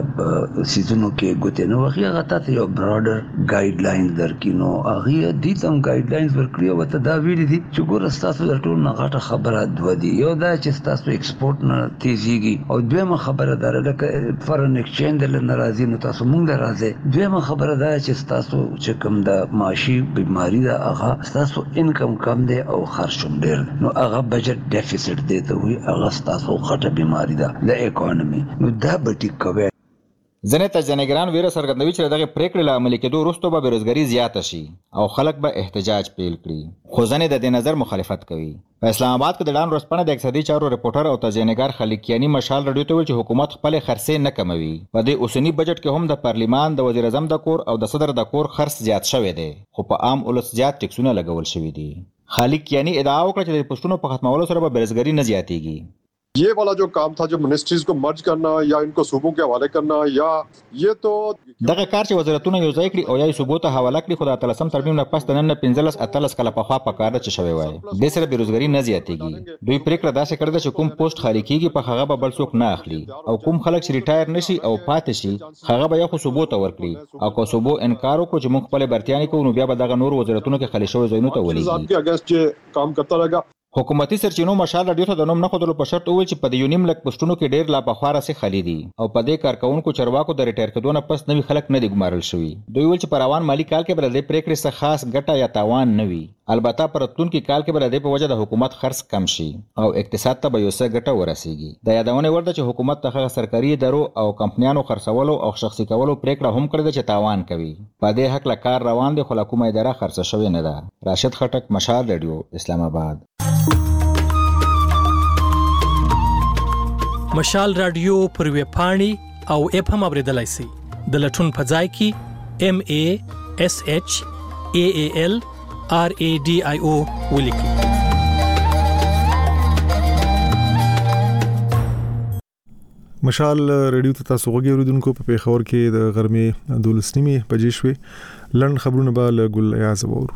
سیزونو کې ګوتې نه وخی. هغه ته یو براډر ګایډ لاین درکې نو هغه دې تم ګایډ لاینز ورکړي او ته دا ویلي دي چې ګور تاسو د ټول نه غټه خبره دوه دي. یو دا چې تاسو ایکسپورت نه تیزیږي او دویمه خبره دا لکه فارن ایکسچینج له ناراضي نو تاسو مونږ راځي. دویمه خبره دا چې تاسو چې کوم د معاشي بیماری دا هغه تاسو انکم کم دی او خرچ هم ډیر نو هغه بجټ ډیفیسټ دی ته وي هغه ستاسو خټه بیماری ده د اکانومي نو دا به ټیک کوي. ځینې تجزیه‌نګاران ویره څرګندوي چې دغه پریکړې له عملي کېدو وروسته به بېروزګاري زیاته شي او خلک به احتجاج پیل کړي. خو ځینې د دې نظر مخالفت کوي. په اسلام آباد کې د ډان ورځپاڼې د اقتصادي چارو ریپورټر او تجزیه‌نګار خالد کیانی مشال رادیو ته ویل چې حکومت خپل خرڅې نه کموي. په دې اوسنی بجټ کې هم د پارلیمان، د وزیر اعظم د کور او د صدر د کور خرڅ زیات شوی دی خو په عام ولس زیات ټکسونه لګول شوي دي. خالد کیانی ادعا وکړه چې د پوسټونو په ختمولو سره به بېروزګاري نه زیاتېږي. ये वाला जो काम था जो मिनिस्ट्रीज को मर्ज करना या इनको सूबों के हवाले करना या ये तो دغه کار چې وزارتونه یو ځای کړي او یا صوبو ته حواله کړي خو د 13 ترمیم نه پس د نن 15 کله په خوا په کار چې شوی وای د سره بیروزګاری نه زیاتېږي. دوی پریکړه داسې کړې ده چې کوم پوسټ خالی کیږي په هغه به بل څوک نه اخلي او کوم خلک چې ریټایر نشي او پاتې شي هغه به یو صوبو ته ورکړي او کو صوبو انکار وکړي چې موږ خپل برتیانی کوو نو بیا به دغه نور وزارتونو کې خالی شوی ځایونو ته ولېږي. حکومتي سرچینو مشال رادیو ته د نوم نه خودلو په شرط وویل چې په دې یونیم لک پوسټونو کې ډېر لا پخوا راځي خالي دي او په دې کارکونکو چرواکو د ریټایر کېدو نه پس نوي خلک نه دي ګمارل شوي. دوی ویل چې په روان مالي کال کې به د پریکړې څخه خاص ګټه یا تاوان نه وي. البته په راتلونکي کال کې به د دې په وجه د حکومت خرڅ کم شي او اقتصاد ته به یو څه ګټه ورسیږي. د یادونه ورته چې حکومت ته سرکاري ادارو او کمپنیانو خرڅولو او شخصي کولو پریکړه هم کړې ده چې تاوان کوي. په دې حق لا کار روان دي خو کومه اداره خرڅ شوې نه ده. راشد خټک، مشال رادیو، اسلام آباد. مشال رادیو پر ویب پاڼې او اپ هم اوریدلای شئ. د لټون په ځای کې MASHALRADIO ولیکئ. مشال ریډیو ته تاسو غوږی اوریدونکو په پیښور کې د غرمې 12:30 بجې شوې. لړن خبرونه به له ګل ایاز وورو.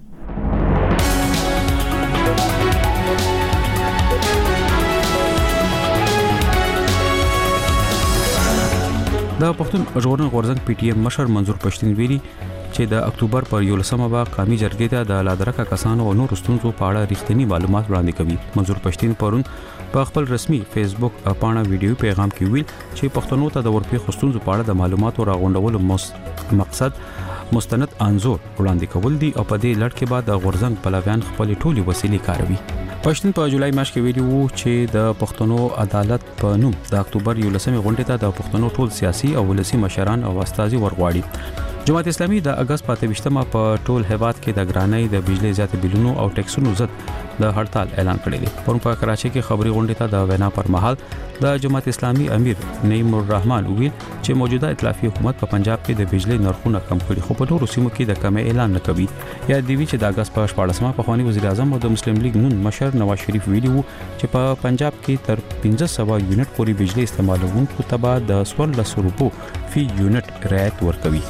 د پښتون ژغورنې غورځنګ پی ټی ایم مشر منظور پښتين ویلي چې د اکتوبر پر 11مه به قومي جرګې ته د لادرکه کسانو او نور ستونزو په اړه رښتینی معلومات وړاندې کوي. منظور پښتين پرون په خپل رسمي فیسبوک اپاڼه ویډیو پیغام کې ویل چې پښتنو ته د ورپی ستونزو په اړه د معلوماتو راغونډولو مقصد مستند انزور وړاندې کول دي او په دې لړ کې به د غورځنګ پلویان خپل ټولي وسیلې کاروي. پښتون په جولای میاشت کې ویلي وو چې د پښتنو عدالت په نوم د اکتوبر 11مه غونډې ته د پښتنو ټول سیاسي او ولسي مشران او استازي ورغواړي. جماعت اسلامي د اگست په 28مه په ټول هیواد کې د ګرانۍ د بجلی زیات بلونو او ټیکسونو ضد د هړتال اعلان کړی دی. پرون په کراچي کې خبري غونډې ته د وینا پر مهال د جماعت اسلامي امیر نعیم الرحمن ویل چې موجوده ائتلافي حکومت په پنجاب کې د بجلی نرخونه کم کړي خو په نورو سیمو کې د کمې اعلان نه کوي. یا دی وی چې د اگست په 14مه په خواني وزیر اعظم او د مسلم لیگ نون مشر نواز شریف ویلي وو چې په پنجاب کې تر 1500 یونټ پورې بجلی استعمالونکو ته به د 1600 روپو فی یونټ رعایت ورکوي.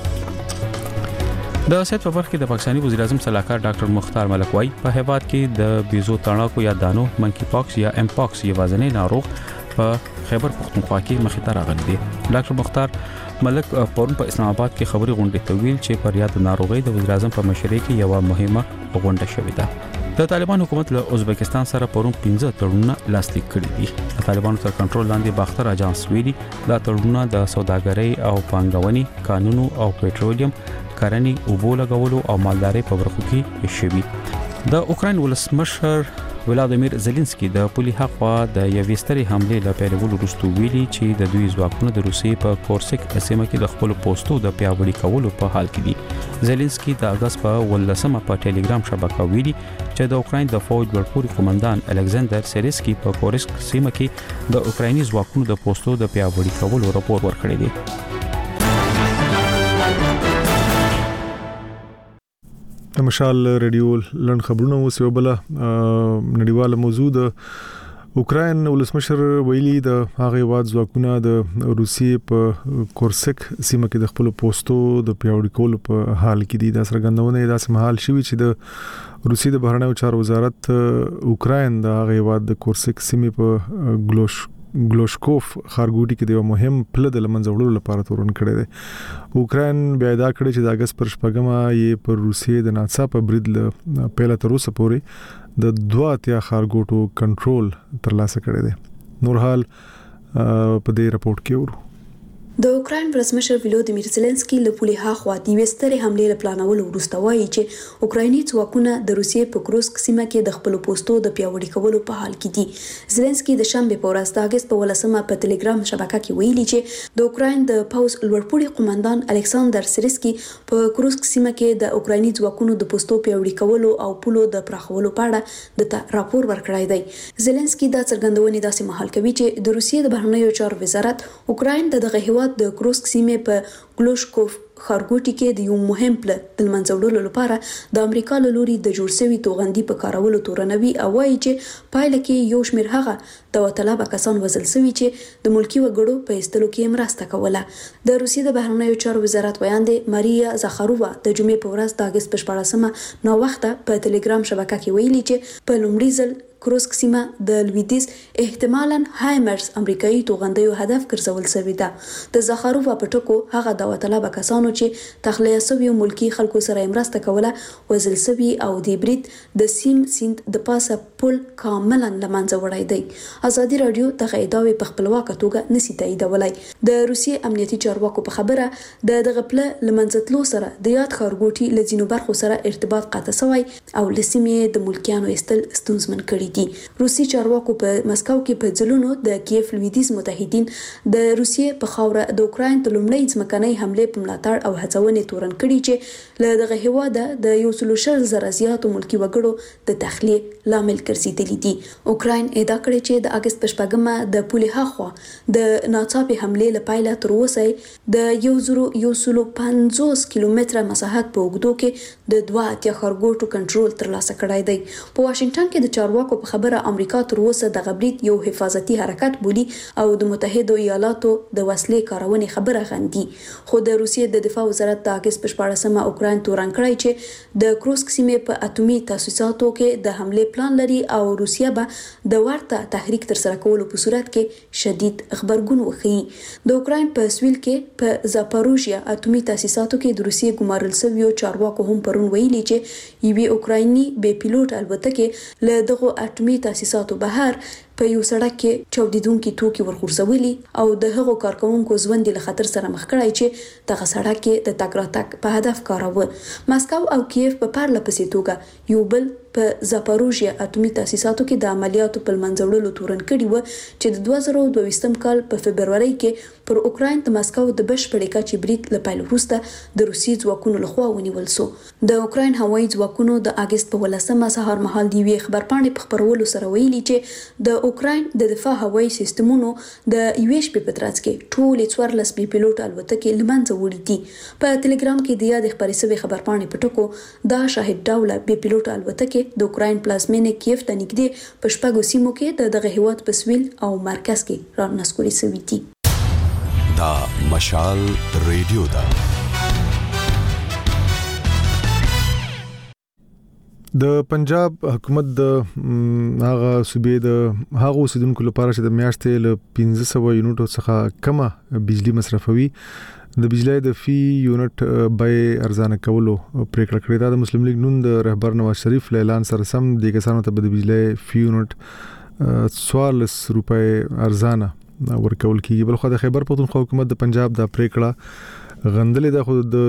د صحت په برخه کې د پاکستاني وزیر اعظم صلاحکار ډاکټر مختار ملک وايي په هیواد کې د بیزو تڼاکو یا دانو منکی پاکس یا ام پاکس یوازنی ناروغ په خیبر پختونخوا کې مخې ته راغلی دی. ډاکټر مختار ملک پرون په اسلام آباد کې خبري غونډه ته ویل چې پر یاد ناروغي د وزیر اعظم په مشرۍ کې یو مهمه غونډه شوې ده. د طالبان حکومت له ازبکستان سره پرون 15 تړونونه لاسلیک کړي دي. د طالبانو تر کنټرول لاندې باختر اجانس ویلي دا تړونونه د سوداګرۍ او پانګونې قانون او پېټرولیم کرنی اوبو لګولو او مالداري په برخو کې شوي. د اوکراین ولسمشر ولادیمیر زيلنسکي د پولیسو خوا د یوې سترې حمله له پیلولو وروسته ویلي چې د دوی ځواکونه د روسیې په کورسک سیمه کې د خپل پوسټو د پیاوړي کولو په حال کې دي. زيلنسکي د اگست په 18مه په ټلګرام شبکه ویلي چې د اوکراین د فوج لوړپوړي قومندان الکساندر سریسکي په کورسک سیمه کې د اوکرایني ځواکونو د پوسټو د پیاوړي کولو راپور ورکړی دی. مشال ریډیو لړن خبرونه اوسې وبله نړیواله موضوع د اوکراین ولسمشر ویلي د هغه واد ځواکونه د روسیې په کورسک سیمه کې د خپل پوسټو د پیاوړي کولو په حال کې دي. د سرګندونه داسې محل شوی چې د روسیې د بهرنیو چارو وزارت اوکراین د هغه واد د کورسک سیمه په ګلوشکوف خارګوټي کې د مهم پله د لمنځوړلو لپاره تورن کړی دی. اوکراین بیا دا کړی چې د اگست پر 14مه یې پر روسیې د ناڅاپه برید له پیله تر اوسه پورې د 2 خارګوټو کنټرول ترلاسه کړی دی. نور حال په دې رپورت کې ورو. د اوکراین ولسمشر ولودیمیر زيلنسکي له پولیسو خوا د وستري حمله له پلانولو وروسته وایي چې اوکرایني ځواکونه د روسیې په کروسک سیمه کې د خپل پوسټو د پیاوړي کولو په حال کې دي. زيلنسکي د شنبه په ورځ د اگست په 18مه په ټلګرام شبکه کې ویلي چې د اوکراین د پوز لوړپوړي قومندان الکساندر سریسکي په کروسک سیمه کې د اوکرایني ځواکونو د پوسټو پیاوړي کولو او پولو د پراخولو په اړه د راپور ورکړی دی. زيلنسکي د څرګندونې داسې محل کوي چې د روسیې د بهرنیو چارو وزارت اوکراین دغه د کروسک سیمه په ګلوشکوف خارګوټي کې د یو مهم پل د منځوړلو لپاره د امریکا له لوري د جوړ شوی توغندي په کارولو تورنوي او وايي چې پایله کې یو شمېر هغه د وطلبه کسان وزل سوي چې د ملکی وګړو په استلو کې مرسته کوله. د روسیې د بهرنیو چارو وزارت ویاندې ماریا زاخارووا د جمعې په ورځ د اگست په 14مه نو وخت په ټلګرام شبکه کې ویلي چې په لومړي ځل کروسک سیمه د لویدیز احتمالاً هایمرز امریکایي توغندیو هدف ګرځول شوې ده. د زاخارووا په ټکو هغه د وطلبه کسانو چې تخلیه شوی ملکی خلکو سره مرسته کوله وزل شوی او د برید د سیم سیند د پاسه پل کاملا لمنځه وړی دی. ازادي رادیو دغه ادعاوې په خپلواکه توګه نشي تاییدولای. د روسیې امنیتي چارواکو په خبره دغه پل لمنځه تلو سره د یاد خارګوټي لزینو برخو سره ارتباط قطع شوی او لسیمې د ملکیانو استل ستونزمن کړي دي. روسي چارواکو په مسکو کې په ځلونو د کیف لویدیز متحدین د روسیې په خاوره د اوکراین د لومړۍ ځمکنۍ حمله په ملاتړ او هڅونې تورن کړي چې له دغه هیواد د 1.0 زیاتو ملکی وګړو د تخلیه لامل ګرځیدلی دي. اوکراین ادعا کړې چې د اگست په 14مه د پولیسو خوا د ناڅاپي حمله لپاره تر اوسه د 150 کیلومتره مساحت په اوږدو کې د 2 خارګوټو کنټرول ترلاسه کړی دی. په واشنگټن کې د چارواکو په خبره امریکا تر اوسه د غبرګ یو حفاظتي حرکت بولی او د متحده ایالاتو د وسلې کارونې خبره غندي. خو د روسیې د دفاع وزارت د اگست په 14مه اوکراین تورن کړی چې د کروسک سیمې په اټومي تاسیساتو کې د حمله پلان لري او روسیا به د ورته تحریک تر سره کولو په صورت کې شدید خبرګون وخی. د اوکراین په سویل کې په زاپاروژیا اټومي تاسیساتو کې د روسیې ګمارل شویو چارواکو هم پرون ویلي چې یوې اوکرایني بې پیلوټ الوتکې له دغه اټومي تاسیساتو بهر په یو سړک کې چاودیدونکي توکي ورخورسولي او د هغو کارکونکو ژوند له خطر سره مخ کړای چې دغه سړک کې د تګ راتګ په هدف کاروه. مسکو او کیف په پرله پسې توګه یو بل په زاپاروژیا اټومي تاسیساتو کې د عملیاتو په منځوړلو تورن کړي و چې د 2022 کال په فبرवरी کې پر اوکراین د مسکو د بشپړې کچې برید له پیل وروسته د روسي ځواکونو لخوا ونیول شو. د اوکراین هوایي ځواکونو د اگست په 18مه سهار مهال دی وی خبرپاڼې په خبرولو سره ویلي چې د اوکراین د دفاع هوایي سیستمونو د یوې شپې په ترڅ کې ټول 14 بي پیلوټ الوتکې لمنځه وړي دي. په ټلګرام کې د یاد خبري سوي خبرپاڼې په ټکو دا شاهد ډوله بي پیلوټ الوتکې د اوکراین پلازمینه کیف ته نږدې په شپږو سیمو کې دغه هیواد په سویل او مرکز کې رانسکوري سوي دي. دا مشال ریډیو دا د پنجاب حکومت د هغه صوبې د هغه اوسیدونکو لپاره چې د میاشتې له 1500 یونټو څخه کمه بجلی مصرفوي د بجلی د فی یونټ بیه ارزانه کولو پریکړه کړې ده. د مسلم لیگ نون د رهبر نواز شریف اعلان سره سم د کسانو ته د بجلی فی یونټ 14 روپۍ ارزانه ورکول کیږي. بلخو د خیبر پختونخوا حکومت د پنجاب د پریکړه غندلې ده. خو د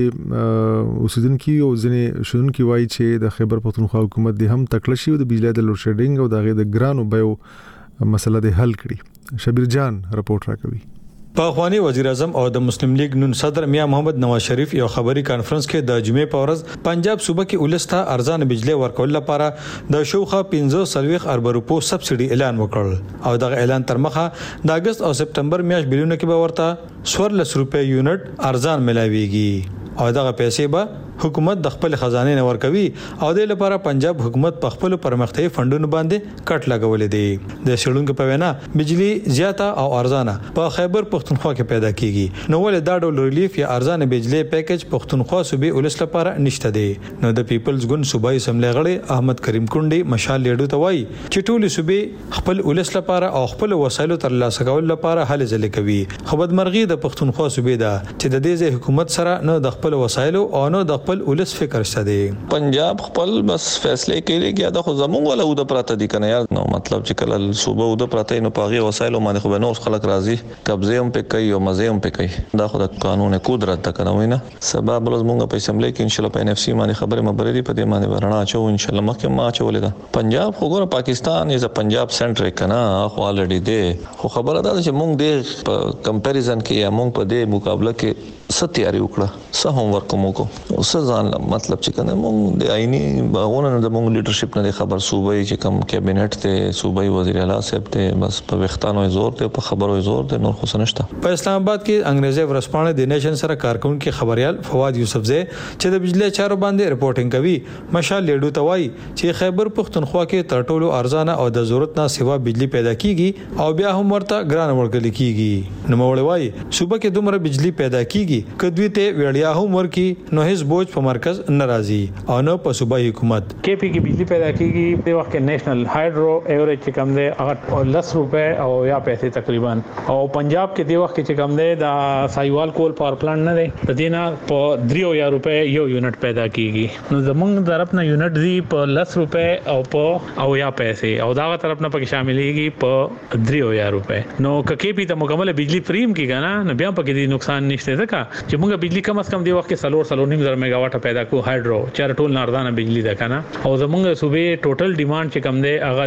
صوبې اوسیدونکو او ځنې شونکو وایي چې د خیبر پختونخوا حکومت د هم تکړه شي د بجلی د لوډ شیډینګ او د غي د ګرانو بیو مسله د حل کړي. شبیر جان رپورټ راکوي. په خواني وزیر اعظم او د مسلم لیگ نون صدر میاں محمد نواز شریف یو خبري کانفرنس کې د جمعې په ورځ پنجاب صوبه کې ولسته ارزان بجلی ورکول لپاره د شوخه 15 ارب روپو سبسيډي اعلان وکړ او دغه اعلان تر مخه د اگست او سپتمبر میاشت بلیونه کې به ورته 14 روپۍ یونټ ارزان ملاويږي او دغه پیسې به حکومت د خپل خزانه نه ورکوي او د لپاره پنجاب حکومت په خپل پرمختیايي فندونو باندې کټ لګولې دي. د شړونکو په وینا بجلی زیاته او ارزانه په خیبر پختونخوا کې پیدا کیږي. نو ول دا ډول ریلیف یا ارزانه بجلی پیکج پختونخوا صوبې ولس لپاره نشته دی. نو د پیپلز ګوند صوبایي سملې غړي احمد کریم کونډي مشال لیډو ته وایي چې ټول صوبې خپل ولس لپاره او خپل وسایلو تر لاسه کول لپاره هلې ځلې کوي. خو بدمرغي د پختونخوا صوبې ده چې د دې حکومت سره نه د خپل وسایلو او نه د خپل ولس فکر شته دی. پنجاب خپل بس فیصله کوي چې دا خو زمونږ ولا د پراته دي کنه یار. نو مطلب چې کله صوبه د پراته نو پاغي وسایلو باندې خو به نو خلک راضي قبضه هم په کوي او مزه هم په کوي. دا خو د قانون قدرت ته کنه وینه سبب بل زمونږ په اسمبلی کې ان شاء الله په ان اف سي باندې خبره مبرري په دې باندې ورنا چو ان شاء الله مخکې ما چولې ده. پنجاب خو ګوره پاکستان از پنجاب سنټر کنه خو الریډي دی. خو خبره ده چې مونږ د کمپیریزن کې یا مونږ په دې مقابله کې ستیاري وکړه څه هم ورکوم کو اوس ځان مطلب چې کنه مونږ د عیني باغونه د مونږ لیډرشپ نه خبر صوبایي چې کم کابینټ ته صوبایي وزیر اعلی صاحب ته بس په وختانو زور ته په خبرو زور ته نور خو سنشته. په اسلام آباد کې انګريزي ورسپانه د نیشن سره کارکونکو خبريال فواد یوسفزئی چې د بجلی چارو باندې رپورټینګ کوي مشال لیډو ته وایي چې خیبر پختونخوا کې تر ټولو ارزانه او د ضرورت نه سیوا بجلی پیدا کیږي او بیا هم ورته ګران ورکل کیږي. نو مولوی وایي صوبه کې دومره بجلی پیدا کیږي کدوې ته وړیا هم ورکی نو هیڅ بوج په مرکز ناراضي او نو په صوبایي حکومت کې پی کې بجلی پیدا کیږي په وخت کې نېشنل هایډرو ایوریج چې کم دی هغه 10 روپے او یا پیسې تقریبا او پنجاب کې دی وخت چې کم دی دا سایوال کول پاور پلانټ نه دی د دینه په 3 روپے یو یونټ پیدا کیږي. نو زمونږ طرف نه یونټ دی په 10 روپے او په او یا پیسې او دا طرف نه پکې شاملېږي په 3 روپے. نو کې پی ته مکمل بجلی فریم کیږي نه بیا پکې دی نقصان نشته ځکه چې موږ بجلی کم از کم دی وخت کې 3.5 میگا واټ پیدا کو هایډرو چر ټول ناردانه بجلی ده کنه او زمونږ صوبې ټوټل ډیماند چې کم دی هغه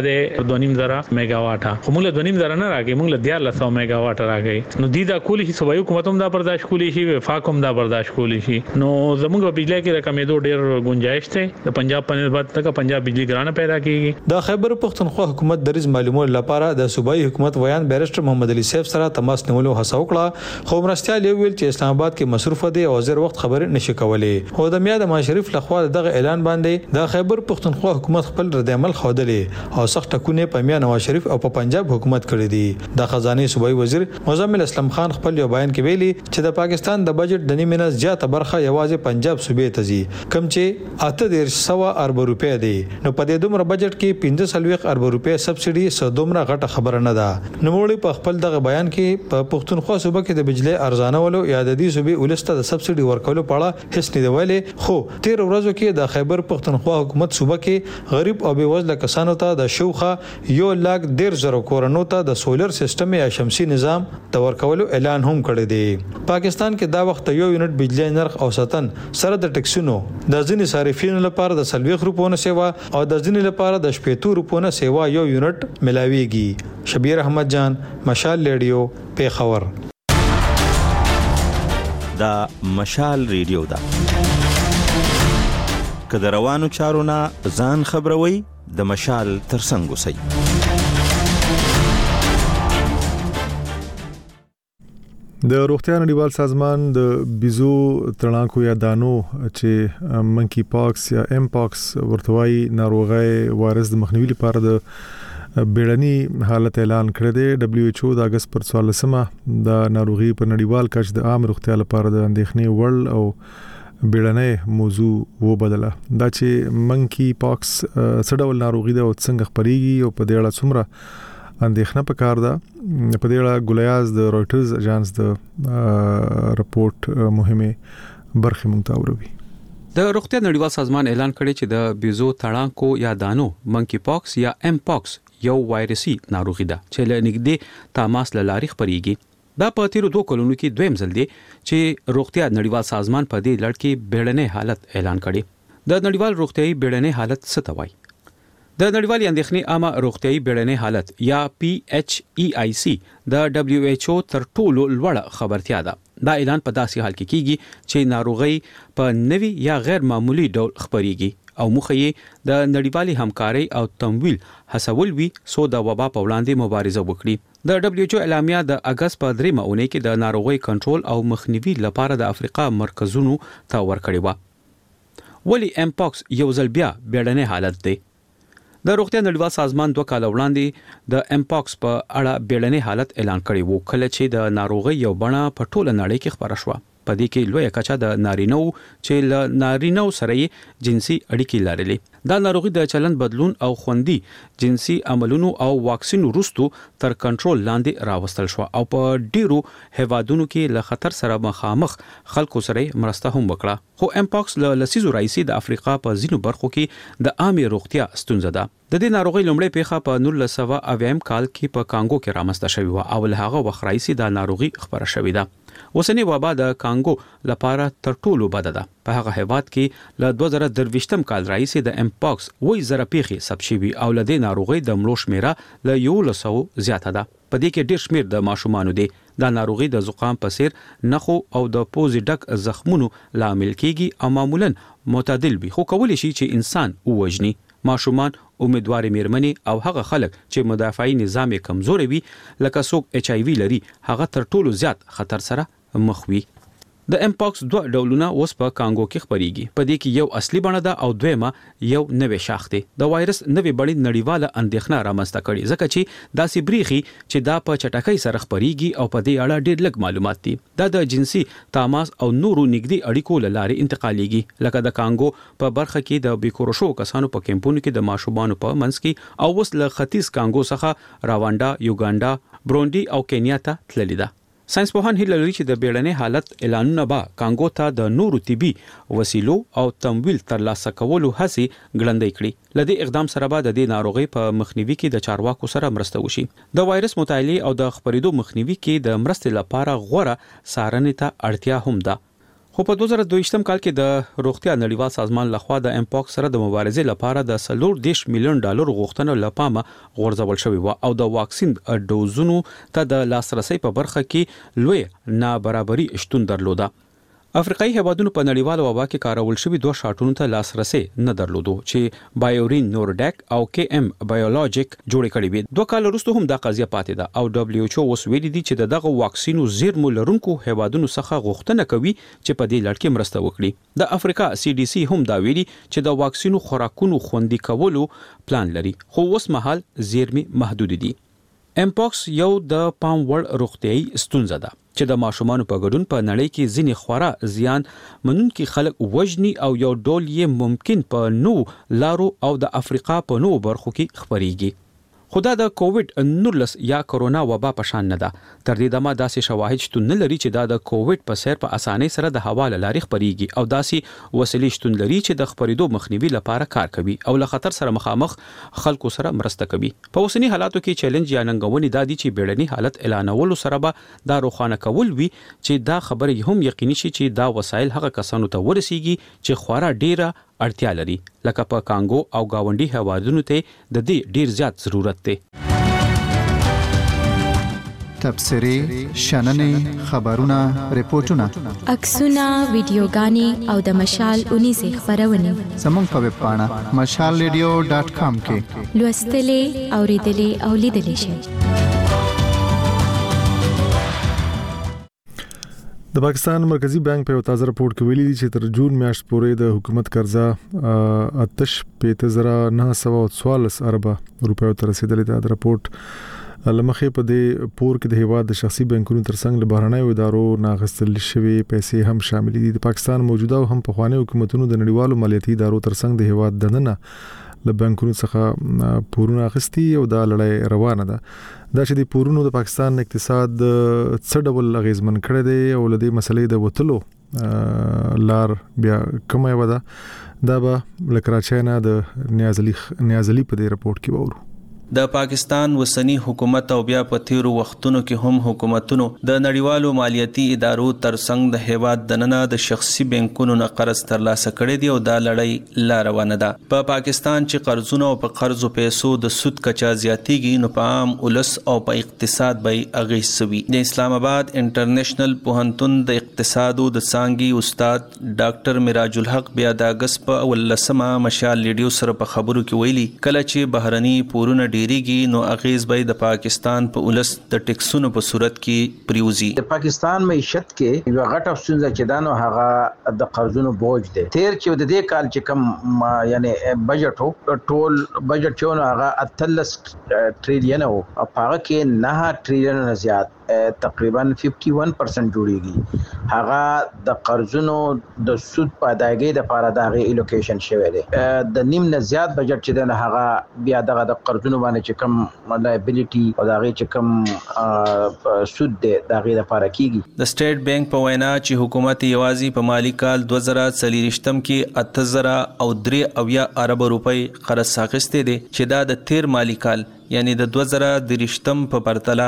د 2.5 میگا واټه خو موږ 2.5 نه راګي موږ له 1400 میگا واټ راګي. نو دی دا کولی شي صوبایي حکومت هم دا برداشت کولی شي وفاق هم دا برداشت کولی شي. نو زمونږ بجلی کې رقمېدو ډېر گنجائش ته د پنجاب په نسبت تک پنجاب بجلی ګرانه پیدا کیږي. د خیبر پختونخوا حکومت د ریز معلومات لپاره د صوبایي حکومت ویان بیرسټر محمد علي صاحب سره تماس نیولو هڅه وکړه خو مرستيال ویل چې اسلام آباد خدمات کې مصروف دي او زر وخت خبرې نشي کولای. خو د میاں نواز شریف لخوا دغه اعلان باندې د خیبر پختونخوا حکومت خپل رد عمل خوادلې او سخت ټکونه په میاں نواز شریف او په پنجاب حکومت کړی دي. د خزانه صوبایي وزیر مزمل اسلام خان خپل یو بیان کې ویلي چې د پاکستان د بجټ د نیمه نه زیاته برخه یوازې پنجاب صوبې ته ځي، کم چې 8.1 ارب روپیا دي. نو په دې دومره بجټ کې 15 ارب روپیا سبسيډي سودومره غټه خبره نه ده. نوموړي په خپل دغه بیان کې په پښتونخوا صوبه کې د بجلی ارزانولو یا د دې صوبې ولسته د سبسيډي ورکولو په اړه هیڅ نه دی ویلي. خو 13 ورځو کې د خیبر پښتونخوا حکومت صوبه کې غریب او بیوزله کسانو ته د شوخه 1,10,000 کورونو ته د سولر سیستم یا شمسي نظام د ورکولو اعلان هم کړی دی. پاکستان کې دا وخت یو یونټ بجلی نرخ اوسطن سره د ټکسونو د ځینې صارفینو لپاره د 40 روپونو سیوا او د ځینې لپاره د 70 روپونو سیوا یو یونټ ملاويږي. شبیر احمد جان، مشال ریډیو، پیښور. دا مشال ریډیو دا کله روانو چارونه ځان خبروي د مشال ترڅنګ اوسئ. د روغتیا نړیوال سازمان د بيزو تړانکو یا دانو چې منکی پاکس یا ام پاکس ورتوي ناروغي وایرس د مخنیوي لپاره د بیړني حالت اعلان کړی دی. دبليو ایچ او د اگست پر 14مه د ناروغي په نړیوال کچ د عام روغتیا لپاره د اندېښنې وړ او بیړنۍ موضوع وبدله. دا چې منکی پاکس څه ډول ناروغي ده او څنګه خپريږي او په دې اړه څومره اندېښنه پکار ده، په دې اړه ګولیاز د رويټرز اژانس د رپورت مهمه برخه مونږ د روغتیا نړیوال سازمان اعلان کړی چې د بيزو تړانکو یا دانو منکی پاکس یا ام پاکس یو وایرسي ناروغي ده چې له نږدې تماس له لارې خپريږي. دا په تیرو 2 کلونو کې دویم ځل دی چې روغتیا نړیوال سازمان په دې لړ کې بیړنۍ حالت اعلان کړي. د نړیوال روغتيایي بیړنۍ حالت څه ته وایي؟ د نړیوال اندېښنې عامه روغتيایي بیړنۍ حالت یا PHEIC د دبليو ایچ او تر ټولو لوړه خبرتیا ده. دا اعلان په داسې حال کې کیږي چې ناروغي په نوي یا غیر معمولی ډول خپريږي او مخه یې د نړیوالي همکاري او تمویل هڅول وي سو د وبا په وړاندې مبارزه وکړي. د دبليو ایچ او اعلامیه د اگست په 3 ماونۍ کې د ناروغي کنټرول او مخنیوي لپاره د افریقا مرکزونو ته ورکړی و. ولی ام پاکس یو ځل بیا بیړنۍ حالت دی. د روغتیا نړیوال سازمان 2 کال وړاندې د ام پاکس په اړه بیړنۍ حالت اعلان کړی وو کله چې د ناروغي یو بڼه په ټوله نړۍ کې خبره شوه. په دې کې لوی کچا د نارینو چې له نارینو سره جنسي اړیکې لرلې. دا ناروغي د چلن بدلون او خوندي جنسي عملونو او واکسین وروسته تر کنټرول لاندې راوستل شو او په ډیرو هوادونو کې له خطر سره مخامخ خلکو سره مرسته هم وکړه. خو ام پاکس له لسیزو راځي د افریقا په ځینو برخو کې د عامه روغتیا ستونزه ده. د دې ناروغي لومړی پیښه په 1990 کال کې په کانګو کې رامنځته شوې و او له هغه وخت راځي د ناروغي خبره شوې ده. اوسنی وبا د کانګو لپاره تر ټولو بد ده. په هغه هیواد کې له 2023م کال راځي د ام پاکس وې زره پیښې ثبت شوي او له دې ناروغي د مړو شمیره له 100 زیاته ده. په دې کې ډېر شمیر د ماشومانو دي. دا ناروغي د زکام په څیر نخو او د پوزې ډک زخمونو لامل کیږي او معمولا معتدل وي خو کولی شي چې انسان ووجني. ماشومان، امیدوار میرمنې او هغه خلک چې مدافعي نظام کمزوري وي لکه څوک ایچ آی وی لري هغه تر ټولو زیات خطر سره مخ وي. د ام پاکس 2 ډولونه اوس په کانګو کې خپريږي. په دې کې یو اصلي بڼه ده او دویمه یو نوې شاخ دی. د وایرس نوې بڼې نړیواله اندېښنه رامنځته کړي ځکه چې داسې بریخي چې دا په چټکۍ سره خپريږي او په دې اړه ډېر لږ معلومات دي. دا د جنسي تماس او نورو نږدې اړیکو لارې انتقالېږي لکه د کانګو په برخه کې د بیکورشو کسانو په کمپونو کې د ماشومانو په منځ کې او وس له ختیځ کانګو څخه راواندا، یوګاندا، برونډي او کینیا ته تللی ده. ساينس پوهان هیله لري چې د بیړنۍ حالت اعلانونه به کانګو ته د نورو طبي وسیلو او تمویل ترلاسه کولو هڅې ګړندۍ کړي. لدې اقدام سره به د دې ناروغي په مخنیوي کې د چارواکو سره مرسته وشي. د وایرس مطالعه او د خپرېدو مخنیوي کې د مرستې لپاره غوره څارنې ته اړتیا هم ده. خو په 2022م کال کې د روغتیا نړیوال سازمان لخوا د ام پاکس سره د مبارزې لپاره د $40 میلیون غوښتنه لپاره غورځول شوې و او د واکسین ډوزونو ته د لاسرسي په برخه کې لوی نابرابري شتون درلوده. افریقایي هیوادونو په نړیوالو وبا کې کارول شوی دوه شاټونو ته لاسرسي نه درلودو چې بایورین نورډک او کې ام بایولوژیک جوړ کړي وي. 2 کال وروسته هم دا قضیه پاتې ده او دبليو ایچ او اوس ویلي دي چې دغه واکسینو زیرمو لرونکو هیوادونو څخه غوښتنه کوي چې په دې لړ کې مرسته وکړي. د افریقا سی ډي سي هم دا ویلي چې د واکسینو خوراکونو خوندي کولو پلان لري خو اوس مهال زیرمي محدود دي. امپاکس یو د پام وړ روغتيایي ستونزه ده چې د ماشومان په ګډون په نړۍ کې ځینې خورا زیان منونکي خلک وژني او یو ډول یې ممکن په نو لارو او د افریقا په نو برخو کې خبريږي. خدا د کووډ 19 یا کرونا وبا په شان نه ده. تر دې دمه داسې شواهد شتون نه لري چې دا د کووډ په سر په اسانۍ سره د حواله لارې خبريږي او داسې وسیلې شتون لري چې د خبرېدو مخنیوي لپاره کار کوي او له خطر سره مخامخ خلکو سره مرسته کوي. په اوسنی حالاتو کې چیلنج یا ننګونې دا دي چې بیړني حالت اعلانولو سره به دا روښانه کول وي چې دا خبره هم یقیني شي چې دا وسایل هغه کسانو ته ورسیږي چې خورا ډیره اړتیا لري لکه په کانګو او گاونډي هیوادونو ته د دې ډیر زیات ضرورت دی. تبصرې، شننې، خبرونه، ریپورتونه، عکسونه، ویډیوګانې او د مشال 19 خبرونه زموږ په ویب پاڼه mashalradio.com کې لوستلې، اوریدلې او لیدلې شئ. د پاکستان مرکزی بانک په یو تازه راپور کې ویلي دي چې تر جون میاشت پورې د حکومت قرضه 8.914 ارب روپیو ته رسیدلې ده. د راپورټ لمخې په دې پور کې د هیواد د شخصي بانکونو ترڅنګ له بهرنیو ادارو ناغستل شوی پیسې هم شامل دي. د پاکستان موجوده او هم پخوانی حکومتونو د نړیوالو مالیاتي ادارو ترڅنګ د هیواد دننه له بانکونو څخه پورونه اخستي او دا لړۍ روانه ده. دا چې د پورونو د پاکستان اقتصاد څه ډول اغیزمن کړی دی او لدې مسلې د وټلو لار بیا کومه ودا دا به لکراچۍ نه د نیازلی په دې راپورټ کې وورو. د پاکستان وسنی حکومت او بیا په تیرو وختونو کې هم حکومتونو د نړیوالو مالیاتي ادارو ترڅنګ د هیواد دننه د شخصي بانکونو نه قرض ترلاسه کړي دي او دا لړۍ لا روانه ده. په پاکستان چې قرضونه او په قرضو پیسو د سود کچا زیاتیږي نو په عام ولس او په اقتصاد به اغیز سوي. د اسلام آباد انټرنیشنل پوهنتون د اقتصاد او د څانګي استاد ډاکټر میراج الحق بیا د اگست په 18 مشال ریډیو سره په خبرو کې ویلي کله چې بهرني پورونه ډیریږي نو اغیز به د پاکستان په ولس د ټیکسونو په صورت کې پریوزي. د پاکستان معیشت کې یو غټه ستونزه چې دا نو هغه د قرضونو بوج دی. تیر چې د دې کال چې کم یعنی بجټ ټول بجټ چې نو هغه 38 ټریلیون او هغه کې 9 ټریلیون نه زیات تقریبا 51% جوړیږي. هغه د قرضونو د سود په ادایګۍ د لپاره دغه الوکیشن شوی دی. د نیم نه زیات بجټ چې د هغه بیا دغه قرضونو باندې چې کم لایبیلیټي او دغه چې کم سود دی دغه لپاره کیږي. د سټیټ بانک په وینا چې حکومت یوازې په مالی کال 2023 کې 8000 او 3 ارب روپۍ قرض اخیسته دي چې دا د تیر مالی کال یعنی د 2023 په پرتله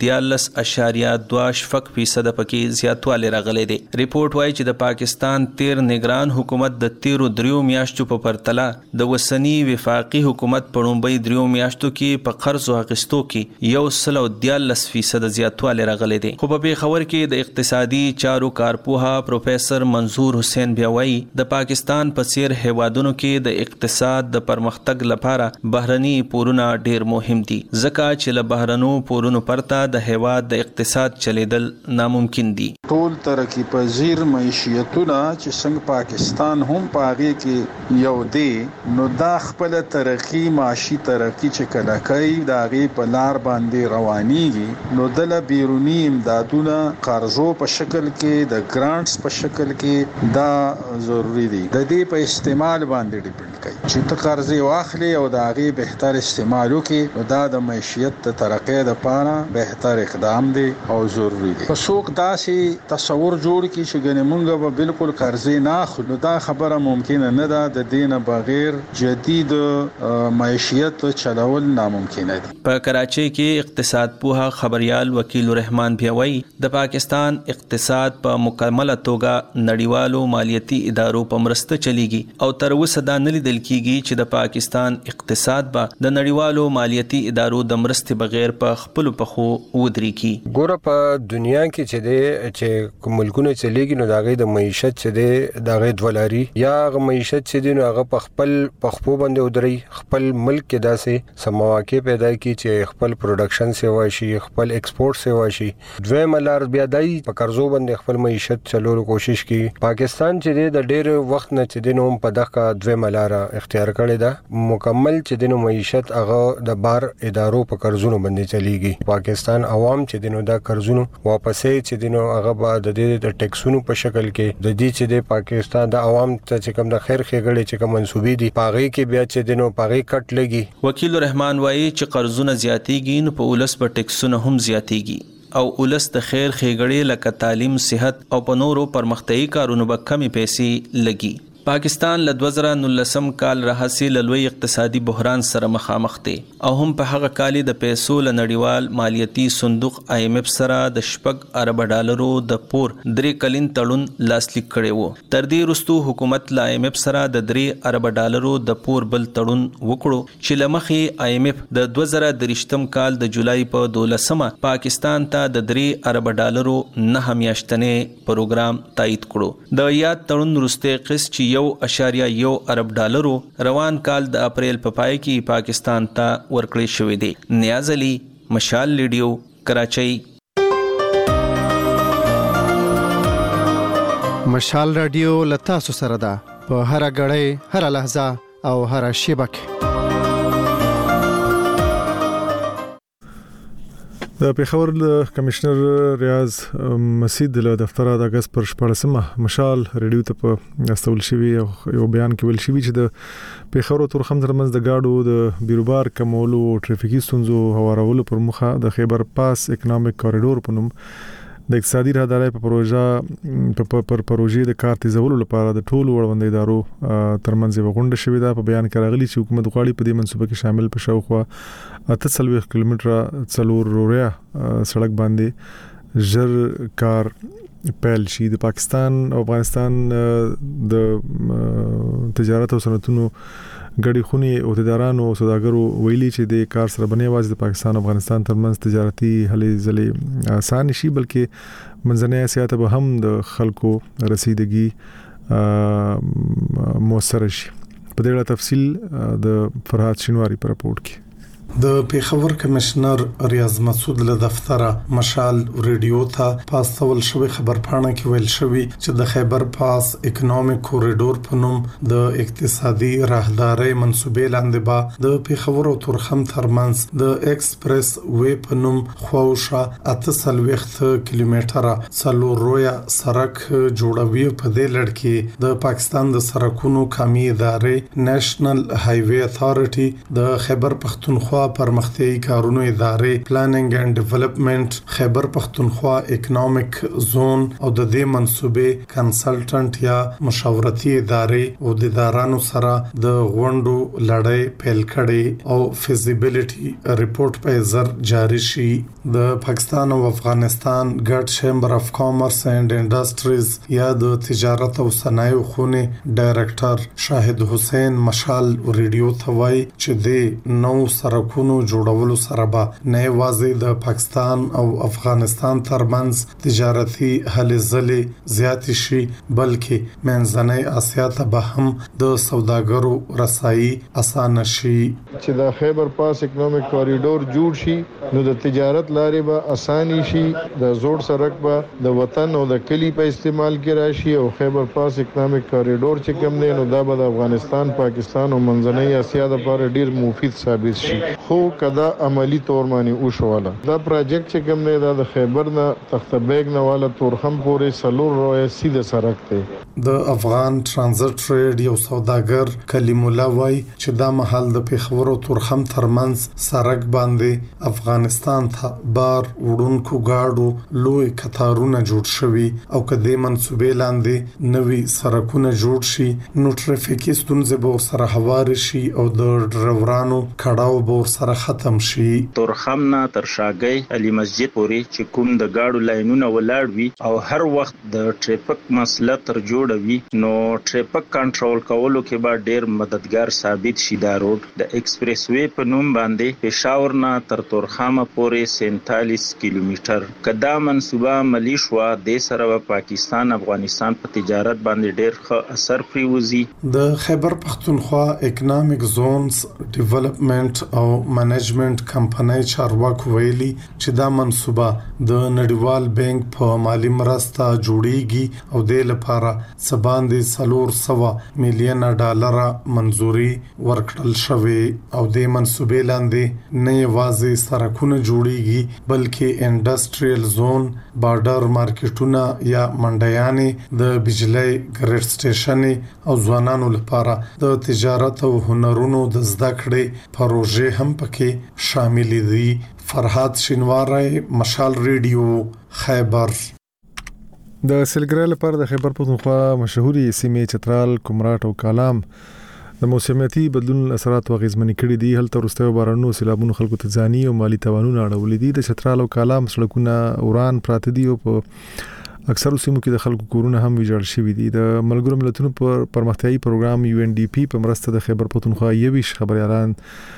14.2% پکې زیاتوالی راغلی دی. ریپورت وايي چې د پاکستان تیر نگران حکومت د تیرو 3 میاشتو په پرتله د وسنی وفاقي حکومت په لومړی 3 میاشتو کې په قرض اخیستو کې 114% زیاتوالی راغلی دی. خو په پیښور کې د اقتصادي چارو کارپوها پروفیسور منظور حسین بیا وايي د پاکستان په څیر هیوادونو کې د اقتصاد د پرمختګ لپاره بهرني پورونه ډیر مهم دي ځکه چې له بهرنو پورونو پرته د هیواد د اقتصاد چلیدل ناممکن دي. ټول ترقی پذیر معیشتونه چې څنګه پاکستان هم پاغي کې یو دی نو دا خپل ترقی معاشي ترقی چې کله کوي دا غي په لار باندې روانيږي نو د بیرونی امدادونه قرضو په شکل کې د ګرانټس په شکل کې دا ضروری دي. د دې په استعمال باندې ډیپند کوي چې ته قرض واخلې او دا غي بهتر استعمال وکړي دا د معیشت د ترقی لپاره بهتر اقدام دی او ضروری دی. په څوک داسې تصور جوړ کی چې ګنې مونږ به بالکل قرضې نه اخلو دا خبره ممکن نه ده. د دین بغیر جدید معیشت چلول ناممکن دی. په کراچۍ کې اقتصاد پوها خبريال وکیل الرحمن بیاوي د پاکستان اقتصاد په مکمله توګه نړیوالو مالیاتي ادارو په مرسته چلیږي او تر اوسه دا نه لیدل کیږي چې د پاکستان اقتصاد به د نړیوالو مالیاتي مالیاتي ادارو د مرستې بغیر په خپل پخو ودرېږي. ګوره په دنیا کې چې ملکونه چلیږي نو داغه د معیشت چې دی داغه دولاري یا غ معیشت چې دی نو هغه په خپل پخپو باندې ودرې خپل ملک کې داسې سمواکه پیدا کی چې خپل پروډکشن سیوا شي خپل ایکسپورټ سیوا شي. دوی ملار بیا دای په قرضو باندې خپل معیشت چلولو کوشش کی. پاکستان چې دی د ډېر وخت نه چې دی نو په دغه دوی ملار اختیار کړی دا مکمل چې دی نو معیشت هغه د بار ادارو په قرضونو باندې چلیږي. پاکستان عوام چې دی نو دا قرضونو واپسې چې دی نو هغه بعد د ټیکسونو په شکل کې د دې چې د پاکستان د عوام ته چې کوم د خیر ښېګړې چې کوم منسوبې دي پاغي کې بیا چې د نو پاغي کټ لګي. وکیل رحمان وایي چې قرضونه زیاتېږي نو په ولس په ټیکسونه هم زیاتېږي او ولس د خیر ښېګړې لکه تعلیم صحت او په نورو پرمختیايي کارونو به کمې پیسې لګي. پاکستان ل 2019 کال راهسي لوی اقتصادي بحران سره مخامخ دی او هم په هغه کال د پیسو ل نړیوال مالیاتي صندوق IMF سره د $6 ارب ډالرو د پور 3 کلین تړون لاسلیک کړي وو. تر دې وروسته حکومت ل IMF سره د 3 ارب ډالرو د پور بل تړون وکړو چې لمخې IMF د 2023 کال د جولای په 12مه پاکستان ته د 3 ارب ډالرو 9 میاشتنې پروګرام تایید کړو. د یاد تړون وروسته قسط 1.1 ارب ډالرو روان کال د اپریل په پای کې پاکستان ته ورکړی شوې دي. نیاز علي مشال ریډیو کراچۍ. مشال رادیو لتا سره ده په هر غړې هر لحظه او هر شیبه کې. د پیښور کمشنر ریاض مسعود له دفتر د اگست پر 14مه مشال ریډیو ته په استول شوی یو بیان کې ویل شوی چې د پیښور او تورخم ترمنځ د گاډو د بیروبار کمولو ټریفیکي ستونزو هوارولو پر مخه د خیبر پاس اکونومیک کوریډور په نوم د اقتصادي راهدارۍ په پروژې د کار تیزولو لپاره د ټولو وړاندې ادارو ترمنځ یو غونډه شوې ده. په بیان کې راغلي چې حکومت غواړي په دې منصوبه کې شامل په شاوخوا 48 کیلومتره څلور روریا سړک باندې ژر کار پیل شي. د پاکستان او افغانستان د تجارت او صنعتونو ګډي خونی عہدیدارانو او سوداګرو ویلي چې د کار سره بنې واځي د پاکستان او افغانستان ترمنځ تجارتي هلې ځلې آسان شي بلکې منځنۍ اسیا ته به هم د خلکو رسیدګي موثر شي. په دې اړه تفصیل د فرحات شینواری په راپورټ کې. د پیښور کمشنر ریاض مسعود له دفتره مشال ریډیو ته پاستول شوی خبرپاڼه کې ویل شوی چې د خیبر پاس اکونومیک کوریډور په نوم د اقتصادي راهدارۍ منصوبې لاندې به د پیښور او تورخم ترمنځ د ایکسپریس وې په نوم خواوشا 48 کیلومتره څلور رویا سړک جوړوي. په دې لړ کې د پاکستان د سړکونو قومي ادارې نېشنل هایوي اتھارټي د خیبر پختونخوا پرمختیايي کارونو ادارې پلانینګ اینڈ ډیولپمنٹ خیبر پختونخوا اکونومیک زون او د دې منصوبې کنسلټنټ یا مشاورتي ادارې او د ادارانو سره د غونډو لړۍ پیل کړي او فیزیبিলিټي ریپورت په زر جاری شي. د پاکستان او افغانستان ګډ چیمبر اف کامرس اینڈ انډستریز یا د تجارت او صنایع خونه ډایریکټر شاهد حسین مشال ریډیو ته وایي چې د نو سرکونو جوړولو سره به نه یوازې د پاکستان او افغانستان ترمنځ تجارتي هلې ځلې زیات شي بلکې منځنۍ اسیا ته به هم د سوداګرو رسایي اسانه شي. چې د خیبر پاس اکونومیک کوریډور جوړ شي نو د تجارت لارې به اساني شي. د زوړ سړک به د وطن او د کلی په استعمال کې راشي او خیبر پاس اکونومیک کوریډور چې کوم دی نو دا به د افغانستان پاکستان او منځنۍ اسیا لپاره ډیر مفید ثابت شي. خو کدا عملی تور باندې وشوله دا پروجیکټ چې کوم دی دا د خیبر نه تختبیگ نه والا تورخم پورې سلور روي سیده سړک دی. د افغان ترانزیت ټریډ یو سوداګر کلیم الله وای چې دا محل د پیښور او تورخم ترمنځ سړک باندې افغانستان ته بار وړونکو گاډو لوی کتارونه جوړ شوي او کدی منسوبې لاندې نوي سړکونه جوړ شي نو ټریفیکي ستونزې به سره هوار شي او د ډرایورانو کډاو به ورسره ختم شي. تورخم نه تر شاګي علي مسجد پورې چې کوم د گاډو لاینونه ولاړ وي او هر وخت د ټریفیک مسله تر جوړ وي نو ټریفیک کنټرول کولو کې به ډیر مددگار ثابت شي. دا روډ د ایکسپریس وی په نوم باندې پېښور نه تر تورخم پورې 47 کیلومتر کدا منصوبه ملي شو د سره پاکستان افغانستان په تجارت باندې ډیر ښه اثر پریوزي. د خیبر پختونخوا اکونومیک زونز ډیولپمنٹ او منیجمنت کمپنۍ چارواکو ویلي چې دا منصوبه د نړیوال بانک په مالی مرسته جوړیږي او د لپاره سباندې 400 میلیون ډالر منزوري ورکړل شوې او د منصوبې لاندې نه یوازې سړکونه جوړیږي بلکې انډستریل زون بارډر مارکیټونه یا منډیانې د بجلی ګریډ سټیشن او ځوانانو لپاره د تجارت او هنرونو د زده کړې پروژې هم پکې شامل دي. فرحات شینواری، مشال ریډیو، خیبر. د سیلګرای لپاره د خیبر پختونخوا مشهوري سیمې چترال، کمراټ او کالام د موسمیاتي بدلون اثرات واغېزمنې کړي دي. هلته وروستیو بارانونو سیلابونو خلکو ته ځاني او مالی تاوانونه اړولي دي. د چترال او کالام سړکونه وران پراته دي او په اکثرو سیمو کې د خلکو کورونه هم ویجاړ شوي دي. د ملګرو ملتونو پر پرمختیایي پروګرام UNDP په مرسته د خیبر پختونخوا 21 خبريالان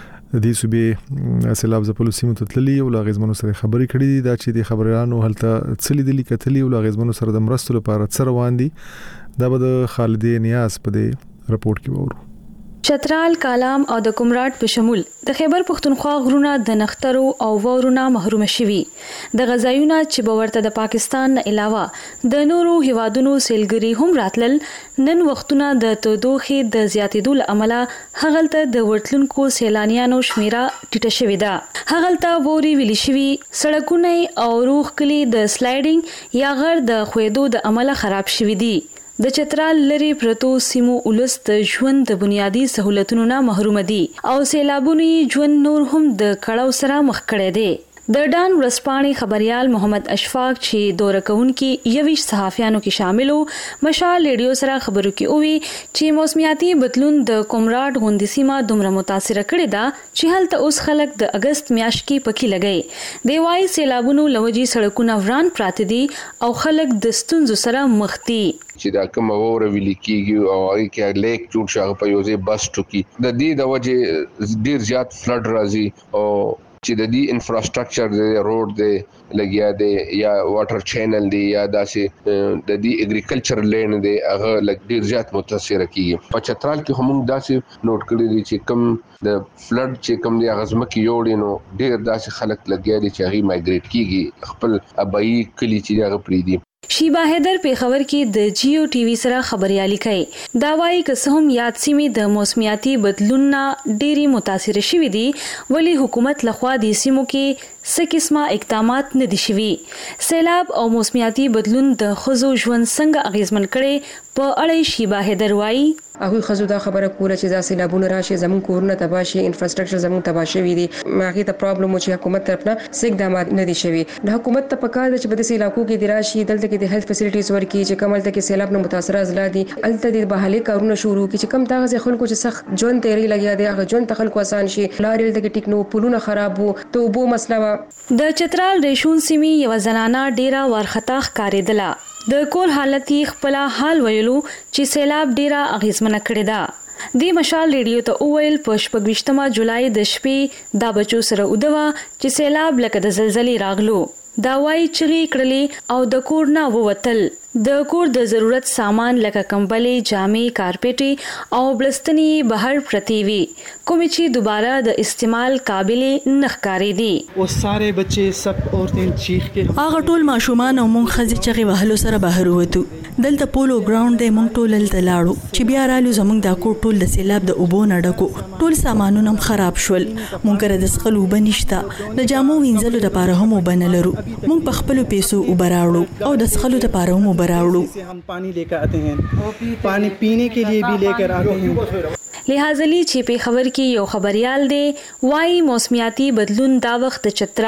د دې صوبې سیلاب ځپلو سیمو ته تللي او لاغېزمنو سره خبرې کړې دي. دا چې د خبريالانو هلته څلي دي کتلي او لاغېزمنو سره د مرستو لپاره څه روان دي دا به د خالدې نیاز په دې رپورت کې وورو. چترال، کالام او د کمراټ په شمول د خیبر پختونخوا غرونه د نخترو او وورونه محروم شوي. د غزایونه چې باورته د پاکستان نه علاوه د نورو هیوادونو سیلګري هم راتلل نن وختونه د تودوخي د زیاتېدو لامل هغلته د ورتلونکو سیلانیانو شمیره ټیټه شوې ده. هغلته ووري ویلي شوي، سړکونه او روغ کلی د سلایډینګ یا غر د خوېدو د عمله خراب شوي دي. د چترال لري پرتو سیمو ولست ژوند د بنیادی سہولتونو نه محروم دي او سیلابونو ژوند نور هم د کړهو سره مخ کړي دي. د ډان ورسپانې خبريال محمد اشفاق چې دوره کوونکې 21 صحافیانو کې شاملو مشال ریډیو سره خبرو کې وی چې موسمیاتي بدلون د کومراټ غوندې سیمه دومره متاثر کړي دا چې هلته اوس خلک د اگست میاشت کې پکې لګي. دی وايي سیلابونو لوجي سړکونه وران پراته دي او خلک د ستونزو سره مخ دي. چې دا کوم وره ویل کیږي او هغه کې لیک جوړ شغه په یوځای بس ټوکی د دې د وجه ډیر زیات فلډ راځي او چې د دې انفراستراکچر د روډ دی لګیا دی یا واټر چینل دی یا داسې د دې اګریکلچر لینډ دی هغه لګ ډیر زیات متاثر کیږي. په چترال کې هم داسې نوٹ کړی دي چې کم د فلډ چې کم دی هغه زمکه یوړي نو ډیر داسې خلک لګیا دي چې هغه مایګریټ کیږي خپل ابایي کلی چې هغه پری دي. شیبا حیدر پیښور کې د جیو ټي وي سره خبريالي کوي. دا وايي که څه هم یاد سیمې د موسمیاتي بدلون نه ډېری متاثر شوي دي ولی حکومت لخوا د سیمو کې څه قسمه اقدامات نه دي شوي. سیلاب او موسمیاتي بدلون د خزو ژوند څنګه اغیزمن کړي په اړه شیبا حیدر وايي هغه خزو دا خبره کوله چې دا سیلابونه راشي زمون کورونه تباشي انفراستراکچر زمون تباشي وي دي ماغه ته پرابلم چې حکومت طرفنا سګدامات نه دي شوي. د حکومت ته پکار د چې بده علاقو کې د راشي دلته کې د هیلث فیسیلیټیز ورکی چې کومل ته کې سیلاب نه متاثر ازلا دي الته د بحالي کارونه شروع کی چې کم تاغه خلکو چې سخت جون تیری لګیا دي هغه جون ته خلکو آسان شي. لارې د ټیکنو پلونه خراب وو ته وبو مسله د چترال ریشون سیمې یو زنانه ډیره ورخطا ښکارېدله. د کور حالت خپل حال ویلو چې سیلاب ډیره اغیزمنه کړې ده. د مشال ریډیو ته اویل په 28 جولای د شپې دا بچو سره ودوا چې سیلاب لکه د زلزلې راغلو. دا وای چغې کړلې او د کور نه ووتل. د کور د ضرورت سامان لکه کمبلې، جامې، کارپېټي او بلستنی بهر پرتی وي کومې چې دوباره د استعمال قابل نه ښکارې دي. او ساره بچي سب عورتیں چیخ کې هغه ټول ماشومان او مونږ خځې چغې وهلو سره بهر وته. دلته پولو ګراوند دی مونږ ټول دلته لاړو چې بیا رالو زمونږ د کور ټول د سیلاب د اوبو نه ډکو ټول سامانونه خراب شول. مونږ کړه د سخلو بنشتا د جامو وینځلو لپاره هم وبنلرو. مونږ په خپل پیسو وبراوړو او د سخلو لپاره هم وبراوړو. हम पानी लेकर आते हैं पानी पीने के लिए भी लेकर आते हैं. لہذا چې په خبر کې یو خبريال دی وای موسمیاتي بدلون دا وخت چترال،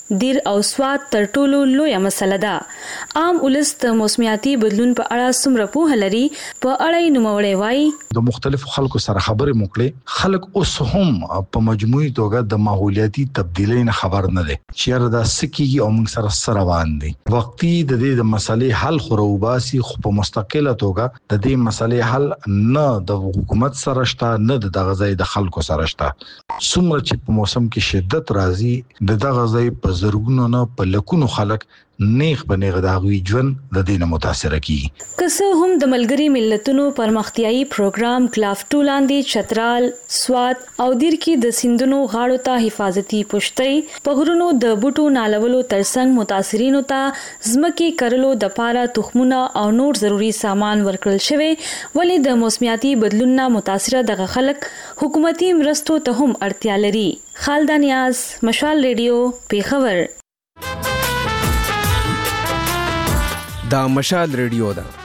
دیر او سواد تر ټولو لوی مسله ده. عام ولس د موسمیاتي بدلون په اړه څومره پوهه لري په اړه نوموړی وایي د مختلفو خلکو سره خبرې موکړي. خلک اوس هم په مجموعي توګه د ماحولیاتي تبدیلۍ نه خبر نه دي چې دا سکیږي او موږ سره سره روان دي. وختي د دې د مسلې حل خروباسي خو په مستقله توګه د دې مسلې حل نه د حکومت سره شته نه د غځای د خلکو سره شته. څومره چې په موسم کې شدت راځي د غځای په زرګونو نه په لکونو خلک نیغ بنیغه د غوي ژوند د دینه متاثر کی. کسه هم د ملګری ملتونو پرمختیایي پروګرام کلافټو لاندې چترال، سواد او دیر کې د سیندونو غاړو ته حفاظتي پشتۍ په غرونو د بوټو نالولو ترڅنګ متاثرینو ته ځمکې کرلو د پاره تخمونه او نور ضروری سامان ورکړل شوی. ولې د موسمیاتي بدلون نه متاثر دغه خلک حکومتي مرستو ته هم اړتیا لري. خالد نیاز، مشال ریډیو، پیښور. دا مشال ریډیو ده.